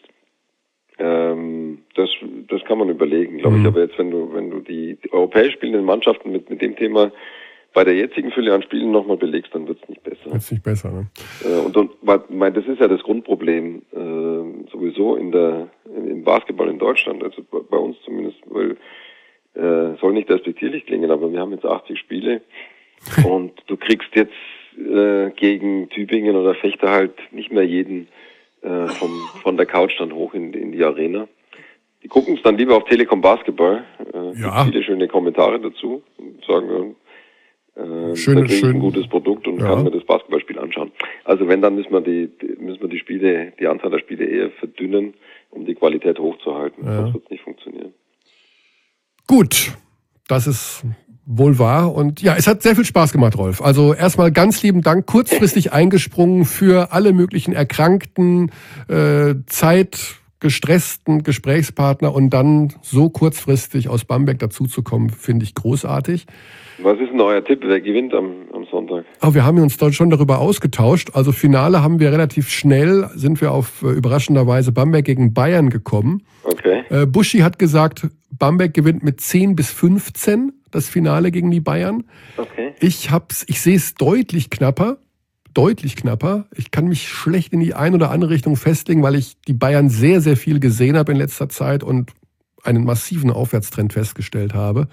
das kann man überlegen, glaube ich. Aber jetzt, wenn du die europäisch spielenden Mannschaften mit dem Thema bei der jetzigen Fülle an Spielen nochmal belegst, dann wird es nicht besser. Ne? Das ist ja das Grundproblem sowieso im Basketball in Deutschland, also bei uns zumindest, weil soll nicht respektierlich klingen, aber wir haben jetzt 80 Spiele und du kriegst jetzt gegen Tübingen oder Fechter halt nicht mehr jeden von der Couch dann hoch in die Arena. Die gucken es dann lieber auf Telekom Basketball. Gibt viele schöne Kommentare dazu und sagen, ein gutes Produkt und kann mir das Basketballspiel anschauen. Also wenn, dann müssen wir die Anzahl der Spiele eher verdünnen, um die Qualität hochzuhalten. Sonst wird es nicht funktionieren. Gut, das ist wohl wahr. Und ja, es hat sehr viel Spaß gemacht, Rolf. Also erstmal ganz lieben Dank, kurzfristig eingesprungen für alle möglichen Erkrankten, Zeit, gestressten Gesprächspartner und dann so kurzfristig aus Bamberg dazuzukommen, finde ich großartig. Was ist denn euer Tipp? Wer gewinnt am Sonntag? Aber wir haben uns dort schon darüber ausgetauscht. Also Finale haben wir relativ schnell, sind wir auf überraschenderweise Bamberg gegen Bayern gekommen. Okay. Buschi hat gesagt, Bamberg gewinnt mit 10-15 das Finale gegen die Bayern. Okay. Ich sehe es deutlich knapper. Ich kann mich schlecht in die eine oder andere Richtung festlegen, weil ich die Bayern sehr, sehr viel gesehen habe in letzter Zeit und einen massiven Aufwärtstrend festgestellt habe.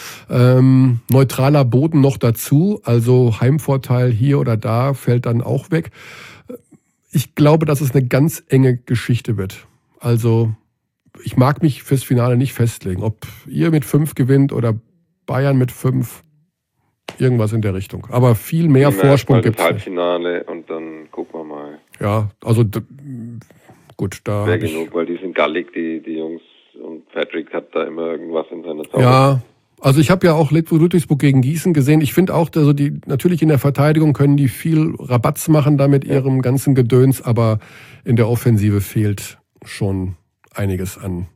Neutraler Boden noch dazu, also Heimvorteil hier oder da fällt dann auch weg. Ich glaube, dass es eine ganz enge Geschichte wird. Also ich mag mich fürs Finale nicht festlegen, ob ihr mit 5 gewinnt oder Bayern mit 5. Irgendwas in der Richtung. Aber viel mehr Vorsprung gibt es nicht. Halbfinale und dann gucken wir mal. Ja, also gut, da wäre genug, weil die sind gallig, die Jungs. Und Patrick hat da immer irgendwas in seiner Zauber. Ja, also ich habe ja auch Ludwigsburg gegen Gießen gesehen. Ich finde auch, also natürlich in der Verteidigung können die viel Rabatz machen da mit ihrem ganzen Gedöns, aber in der Offensive fehlt schon einiges an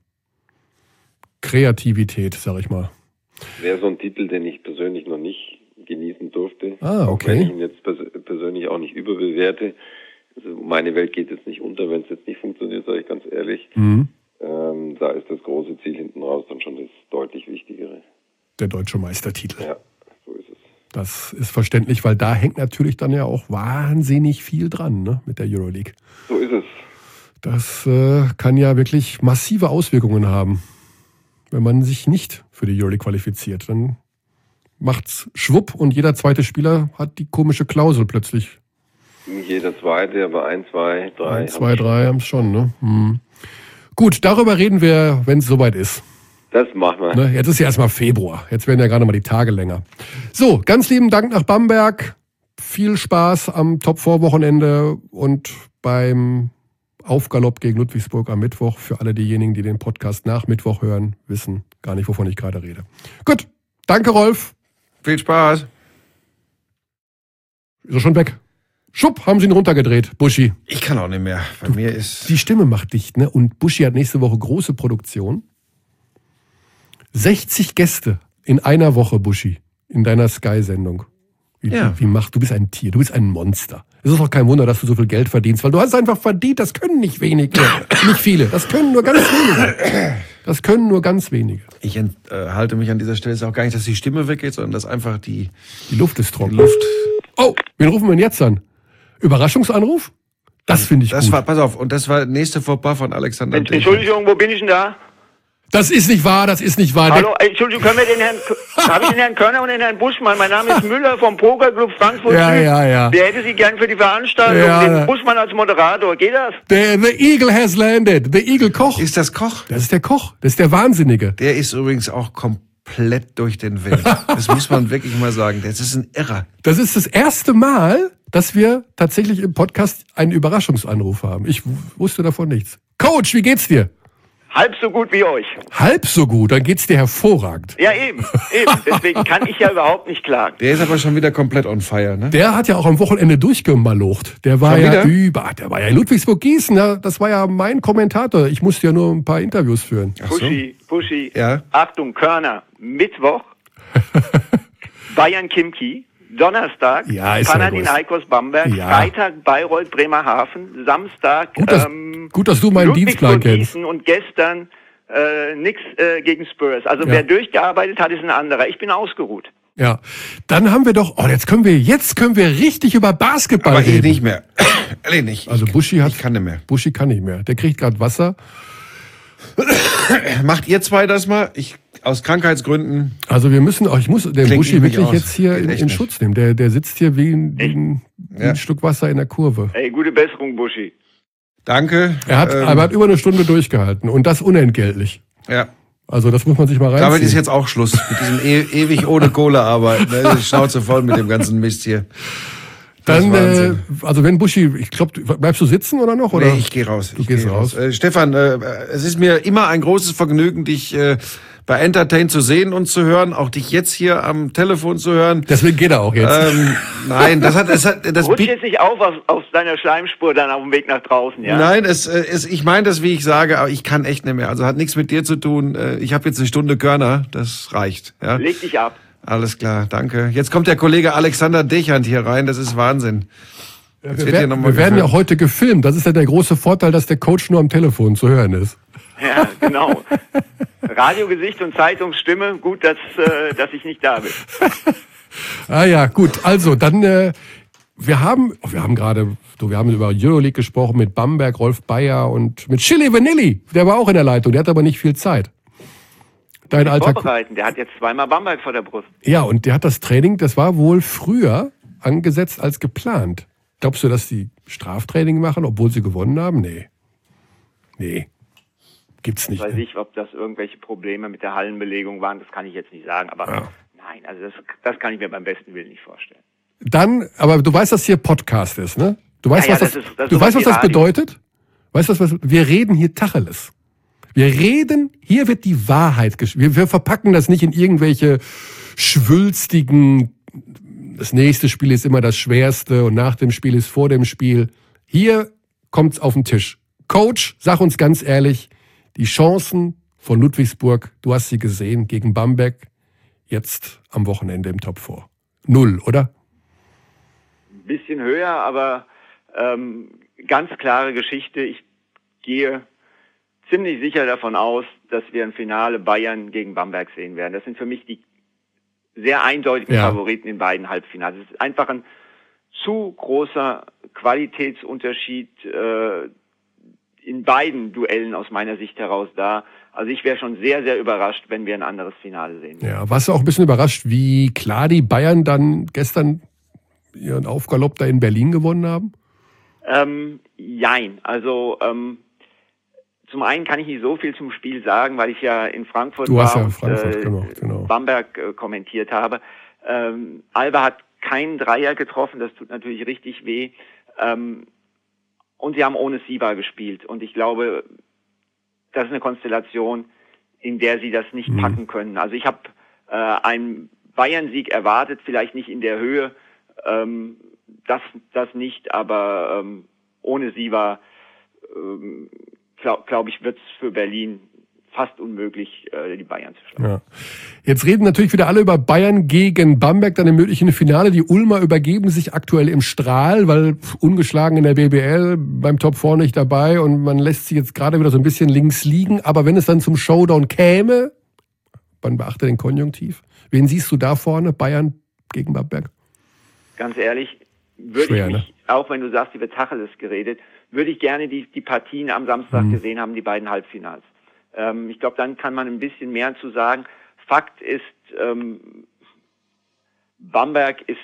Kreativität, sag ich mal. Wäre so ein Titel, den ich persönlich noch nicht genießen durfte. Ah, okay. Auch wenn ich ihn jetzt persönlich auch nicht überbewerte. Also meine Welt geht jetzt nicht unter, wenn es jetzt nicht funktioniert, sage ich ganz ehrlich. Mhm. Da ist das große Ziel hinten raus dann schon das deutlich Wichtigere. Der deutsche Meistertitel. Ja, so ist es. Das ist verständlich, weil da hängt natürlich dann ja auch wahnsinnig viel dran, ne, mit der Euroleague. So ist es. Das kann ja wirklich massive Auswirkungen haben, wenn man sich nicht für die Euroleague qualifiziert. Dann macht's schwupp und jeder zweite Spieler hat die komische Klausel plötzlich. Nicht jeder zweite, aber 1, 2, 3. 1, 2, 3 haben es schon, ne? Hm. Gut, darüber reden wir, wenn es soweit ist. Das machen wir. Ne, jetzt ist ja erstmal Februar. Jetzt werden ja gerade mal die Tage länger. So, ganz lieben Dank nach Bamberg. Viel Spaß am Top-4-Wochenende und beim Aufgalopp gegen Ludwigsburg am Mittwoch. Für alle diejenigen, die den Podcast nach Mittwoch hören, wissen gar nicht, wovon ich gerade rede. Gut, danke Rolf. Viel Spaß. Ist er schon weg? Schupp, haben sie ihn runtergedreht, Buschi. Ich kann auch nicht mehr. Bei mir ist... Die Stimme macht dicht, ne? Und Buschi hat nächste Woche große Produktion. 60 Gäste in einer Woche, Buschi, in deiner Sky-Sendung. Du bist ein Tier, du bist ein Monster. Es ist doch kein Wunder, dass du so viel Geld verdienst, weil du hast es einfach verdient, das können nicht wenige, nicht viele, das können nur ganz wenige. Das können nur ganz wenige. Ich halte mich an dieser Stelle, ist auch gar nicht, dass die Stimme weggeht, sondern dass einfach die Luft ist trocken. Die Luft. Oh, wen rufen wir denn jetzt an? Überraschungsanruf? Das finde ich gut. Pass auf, und das war nächste Vorbar von Alexander. Entschuldigung, wo bin ich denn da? Das ist nicht wahr, das ist nicht wahr. Hallo, Entschuldigung, können wir habe ich den Herrn Körner und den Herrn Buschmann? Mein Name ist Müller vom Pokerclub Frankfurt. Ja. Wer hätte Sie gern für die Veranstaltung? Den Buschmann als Moderator, geht das? The Eagle has landed. The Eagle Koch. Ist das Koch? Das ist der Koch. Das ist der Wahnsinnige. Der ist übrigens auch komplett durch den Wind. Das muss man wirklich mal sagen. Das ist ein Irrer. Das ist das erste Mal, dass wir tatsächlich im Podcast einen Überraschungsanruf haben. Ich wusste davon nichts. Coach, wie geht's dir? Halb so gut wie euch. Halb so gut? Dann geht's dir hervorragend. Ja, eben. Deswegen kann ich ja überhaupt nicht klagen. Der ist aber schon wieder komplett on fire, ne? Der hat ja auch am Wochenende durchgemalocht. Der war ja in Ludwigsburg-Gießen. Ja, das war ja mein Kommentator. Ich musste ja nur ein paar Interviews führen. Buschi, ja? Achtung, Körner, Mittwoch, Bayern Kimki, Donnerstag, Panathinaikos Bamberg, Freitag Bayreuth Bremerhaven, Samstag gut, dass du meinen Dienstplan kennst. Und gestern nix gegen Spurs. Also wer durchgearbeitet hat, ist ein anderer. Ich bin ausgeruht. Ja, dann haben wir doch, jetzt können wir richtig über Basketball reden. Aber ich nicht mehr. Ehrlich nicht. Also Buschi kann nicht mehr. Buschi kann nicht mehr. Der kriegt gerade Wasser. Macht ihr zwei das mal? Aus Krankheitsgründen. Also ich muss den Buschi wirklich jetzt hier in Schutz nehmen. Der sitzt hier wie ein Stück Wasser in der Kurve. Ey, gute Besserung, Buschi. Danke. Er hat über eine Stunde durchgehalten und das unentgeltlich. Ja. Also das muss man sich mal reinziehen. Damit ist jetzt auch Schluss mit diesem ewig ohne Kohle arbeiten. Die Schnauze voll mit dem ganzen Mist hier. Dann, also wenn Buschi, ich glaube, bleibst du sitzen oder noch? Oder? Nee, ich gehe raus. Du gehst raus. Stefan, es ist mir immer ein großes Vergnügen, dich war entertained zu sehen und zu hören, auch dich jetzt hier am Telefon zu hören. Deswegen geht er auch jetzt. Nein, das Rutsch jetzt nicht auf aus deiner Schleimspur dann auf dem Weg nach draußen, ja? Nein, ich meine das, wie ich sage, aber ich kann echt nicht mehr. Also hat nichts mit dir zu tun. Ich habe jetzt eine Stunde Körner, das reicht. Ja? Leg dich ab. Alles klar, danke. Jetzt kommt der Kollege Alexander Dechant hier rein, das ist Wahnsinn. Wir werden ja heute gefilmt. Das ist ja der große Vorteil, dass der Coach nur am Telefon zu hören ist. Ja, genau. Radiogesicht und Zeitungsstimme, gut, dass ich nicht da bin. Ah ja, gut. Also, dann, wir haben über Euroleague gesprochen mit Bamberg, Rolf Beyer und mit Chili Vanilli. Der war auch in der Leitung, der hat aber nicht viel Zeit. Dein Alltag. Vorbereiten, der hat jetzt zweimal Bamberg vor der Brust. Ja, und der hat das Training, das war wohl früher angesetzt als geplant. Glaubst du, dass die Straftraining machen, obwohl sie gewonnen haben? Nee. Gibt's nicht. Ich weiß nicht, ob das irgendwelche Probleme mit der Hallenbelegung waren, das kann ich jetzt nicht sagen. Aber nein, also das kann ich mir beim besten Willen nicht vorstellen. Dann, aber du weißt, dass hier Podcast ist, ne? Du weißt, was das bedeutet? Weißt du, wir reden hier Tacheles. Hier wird die Wahrheit geschrieben. Wir verpacken das nicht in irgendwelche schwülstigen, das nächste Spiel ist immer das Schwerste und nach dem Spiel ist vor dem Spiel. Hier kommt's auf den Tisch. Coach, sag uns ganz ehrlich, die Chancen von Ludwigsburg, du hast sie gesehen, gegen Bamberg, jetzt am Wochenende im Top 4. 0, oder? Ein bisschen höher, aber ganz klare Geschichte. Ich gehe ziemlich sicher davon aus, dass wir im Finale Bayern gegen Bamberg sehen werden. Das sind für mich die sehr eindeutigen Favoriten in beiden Halbfinals. Es ist einfach ein zu großer Qualitätsunterschied in beiden Duellen aus meiner Sicht heraus da. Also ich wäre schon sehr, sehr überrascht, wenn wir ein anderes Finale sehen. Ja, warst du auch ein bisschen überrascht, wie klar die Bayern dann gestern ihren Aufgalopp da in Berlin gewonnen haben? Jein. Also zum einen kann ich nicht so viel zum Spiel sagen, weil ich ja in Frankfurt genau. Bamberg kommentiert habe. Alba hat keinen Dreier getroffen, das tut natürlich richtig weh. Und sie haben ohne Siba gespielt. Und ich glaube, das ist eine Konstellation, in der sie das nicht packen können. Also ich habe einen Bayern-Sieg erwartet, vielleicht nicht in der Höhe, das nicht, aber ohne Siba, glaube ich, wird es für Berlin fast unmöglich, die Bayern zu schlagen. Ja. Jetzt reden natürlich wieder alle über Bayern gegen Bamberg, dann im möglichen Finale. Die Ulmer übergeben sich aktuell im Strahl, weil ungeschlagen in der BBL, beim Top 4 nicht dabei und man lässt sie jetzt gerade wieder so ein bisschen links liegen. Aber wenn es dann zum Showdown käme, man beachte den Konjunktiv, wen siehst du da vorne, Bayern gegen Bamberg? Ganz ehrlich, würde ich mich, auch wenn du sagst, über Tacheles geredet, würde ich gerne die Partien am Samstag gesehen haben, die beiden Halbfinals. Ich glaube, dann kann man ein bisschen mehr zu sagen. Fakt ist, Bamberg ist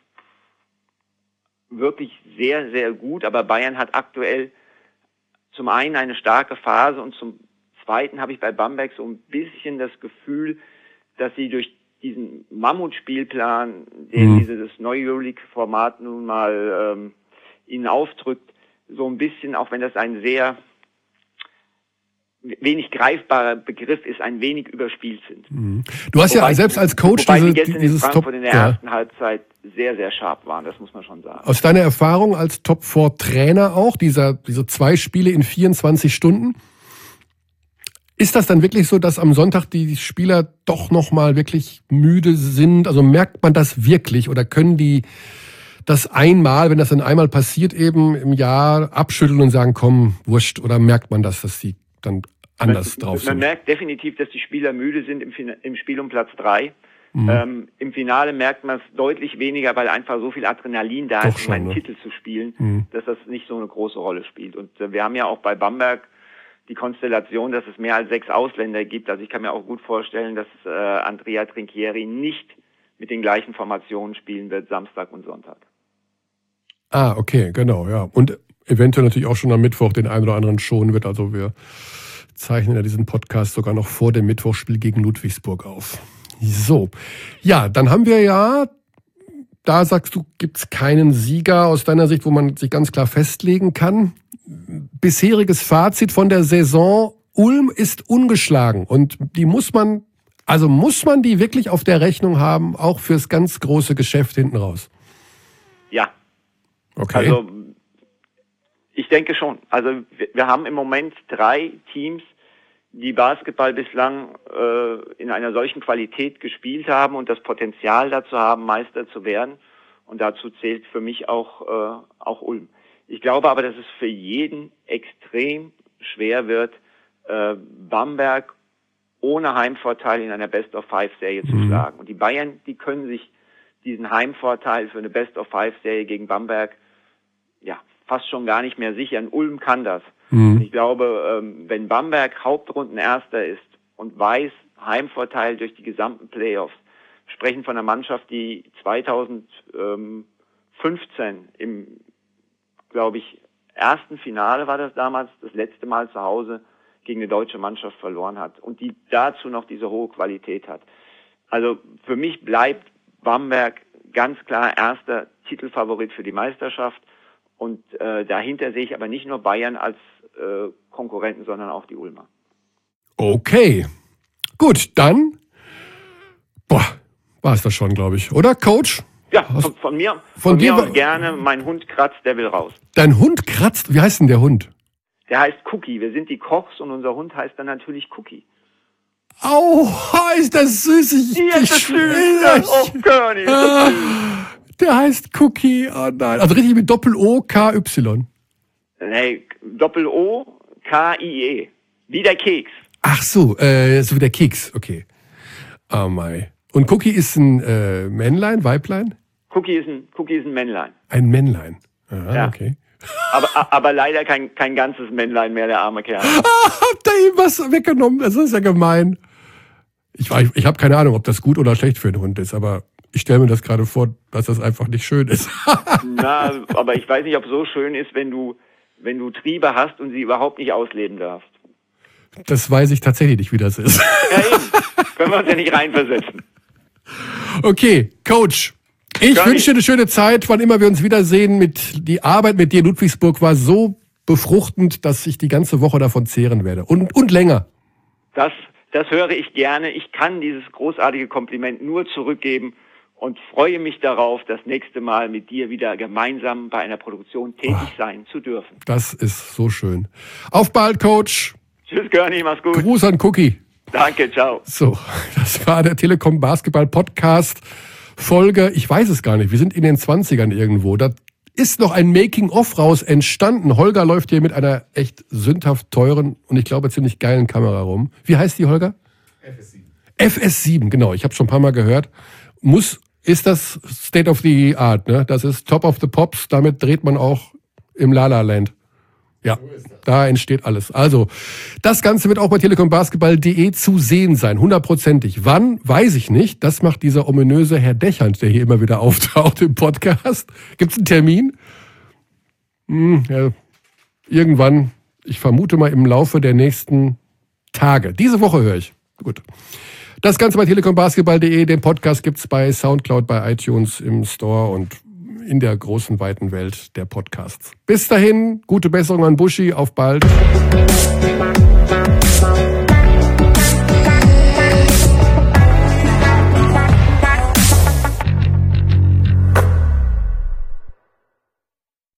wirklich sehr, sehr gut, aber Bayern hat aktuell zum einen eine starke Phase und zum zweiten habe ich bei Bamberg so ein bisschen das Gefühl, dass sie durch diesen Mammutspielplan, den dieses neue Euroleague-Format nun mal ihnen aufdrückt, so ein bisschen, auch wenn das ein sehr wenig greifbarer Begriff ist, ein wenig überspielt sind. Du hast ja selbst als Coach dieses Frankfurt in der ersten Halbzeit sehr, sehr scharf waren, das muss man schon sagen. Aus deiner Erfahrung als Top-4-Trainer auch, diese 2 Spiele in 24 Stunden, ist das dann wirklich so, dass am Sonntag die Spieler doch nochmal wirklich müde sind? Also merkt man das wirklich oder können die das einmal, wenn das dann einmal passiert eben im Jahr, abschütteln und sagen, komm, wurscht, oder merkt man das, dass sie dann anders drauf sind? Man merkt definitiv, dass die Spieler müde sind im Spiel um Platz 3. Im Finale merkt man es deutlich weniger, weil einfach so viel Adrenalin da ist, um einen Titel zu spielen, dass das nicht so eine große Rolle spielt. Und wir haben ja auch bei Bamberg die Konstellation, dass es mehr als 6 Ausländer gibt. Also ich kann mir auch gut vorstellen, dass Andrea Trinchieri nicht mit den gleichen Formationen spielen wird, Samstag und Sonntag. Ah, okay, genau, ja. Und eventuell natürlich auch schon am Mittwoch den einen oder anderen schonen wird. Also wir zeichnen ja diesen Podcast sogar noch vor dem Mittwochspiel gegen Ludwigsburg auf. So, ja, dann haben wir ja, da sagst du, gibt's keinen Sieger aus deiner Sicht, wo man sich ganz klar festlegen kann. Bisheriges Fazit von der Saison: Ulm ist ungeschlagen und die muss man Also muss man die wirklich auf der Rechnung haben, auch fürs ganz große Geschäft hinten raus? Ja. Okay. Also ich denke schon. Also wir haben im Moment 3 Teams, die Basketball bislang in einer solchen Qualität gespielt haben und das Potenzial dazu haben, Meister zu werden. Und dazu zählt für mich auch Ulm. Ich glaube aber, dass es für jeden extrem schwer wird, Bamberg ohne Heimvorteil in einer Best-of-5-Serie zu schlagen. Und die Bayern, die können sich diesen Heimvorteil für eine Best-of-5-Serie gegen Bamberg fast schon gar nicht mehr sichern. Ulm kann das. Ich glaube, wenn Bamberg Hauptrundenerster ist und weiß, Heimvorteil durch die gesamten Playoffs, sprechen von einer Mannschaft, die 2015 im, glaube ich, ersten Finale war das damals, das letzte Mal zu Hause gegen eine deutsche Mannschaft verloren hat und die dazu noch diese hohe Qualität hat. Also für mich bleibt Bamberg ganz klar erster Titelfavorit für die Meisterschaft und dahinter sehe ich aber nicht nur Bayern als Konkurrenten, sondern auch die Ulmer. Okay, gut, dann war es das schon, glaube ich. Oder, Coach? Ja, von mir aus gerne. Mein Hund kratzt, der will raus. Dein Hund kratzt? Wie heißt denn der Hund? Der heißt Cookie. Wir sind die Kochs und unser Hund heißt dann natürlich Cookie. Au, ist das süß. Ist das süß. Oh, Körny, ist das süß. Der heißt Cookie. Oh nein. Also richtig mit Doppel-O-K-Y. Nee, Doppel-O-K-I-E. Wie der Keks. Ach so, so wie der Keks. Okay. Oh mein. Und Cookie ist ein Männlein, Weiblein? Cookie ist ein Männlein. Ein Männlein. Aha, ja. Okay. Aber leider kein ganzes Männlein mehr, der arme Kerl. Habt ihr ihm was weggenommen? Das ist ja gemein. Ich habe keine Ahnung, ob das gut oder schlecht für einen Hund ist, aber ich stelle mir das gerade vor, dass das einfach nicht schön ist. Na, aber ich weiß nicht, ob es so schön ist, wenn du Triebe hast und sie überhaupt nicht ausleben darfst. Das weiß ich tatsächlich nicht, wie das ist. Ja, eben. Können wir uns ja nicht reinversetzen. Okay, Coach. Ich wünsche dir eine schöne Zeit, wann immer wir uns wiedersehen. Die Arbeit mit dir in Ludwigsburg war so befruchtend, dass ich die ganze Woche davon zehren werde. Und länger. Das höre ich gerne. Ich kann dieses großartige Kompliment nur zurückgeben und freue mich darauf, das nächste Mal mit dir wieder gemeinsam bei einer Produktion tätig sein zu dürfen. Das ist so schön. Auf bald, Coach. Tschüss, Körny, mach's gut. Gruß an Cookie. Danke, ciao. So, das war der Telekom Basketball Podcast Folge, ich weiß es gar nicht, wir sind in den 20ern irgendwo. Da ist noch ein Making-of raus entstanden. Holger läuft hier mit einer echt sündhaft teuren und ich glaube ziemlich geilen Kamera rum. Wie heißt die, Holger? FS7. FS7, genau. Ich habe schon ein paar Mal gehört. Ist das State of the Art, ne? Das ist Top of the Pops. Damit dreht man auch im La La Land. Ja, da entsteht alles. Also, das Ganze wird auch bei telekombasketball.de zu sehen sein, 100%. Wann, weiß ich nicht. Das macht dieser ominöse Herr Dechant, der hier immer wieder auftaucht im Podcast. Gibt's einen Termin? Ja, irgendwann, ich vermute mal im Laufe der nächsten Tage. Diese Woche höre ich. Gut. Das Ganze bei telekombasketball.de. Den Podcast gibt's bei Soundcloud, bei iTunes, im Store und in der großen, weiten Welt der Podcasts. Bis dahin, gute Besserung an Buschi, auf bald.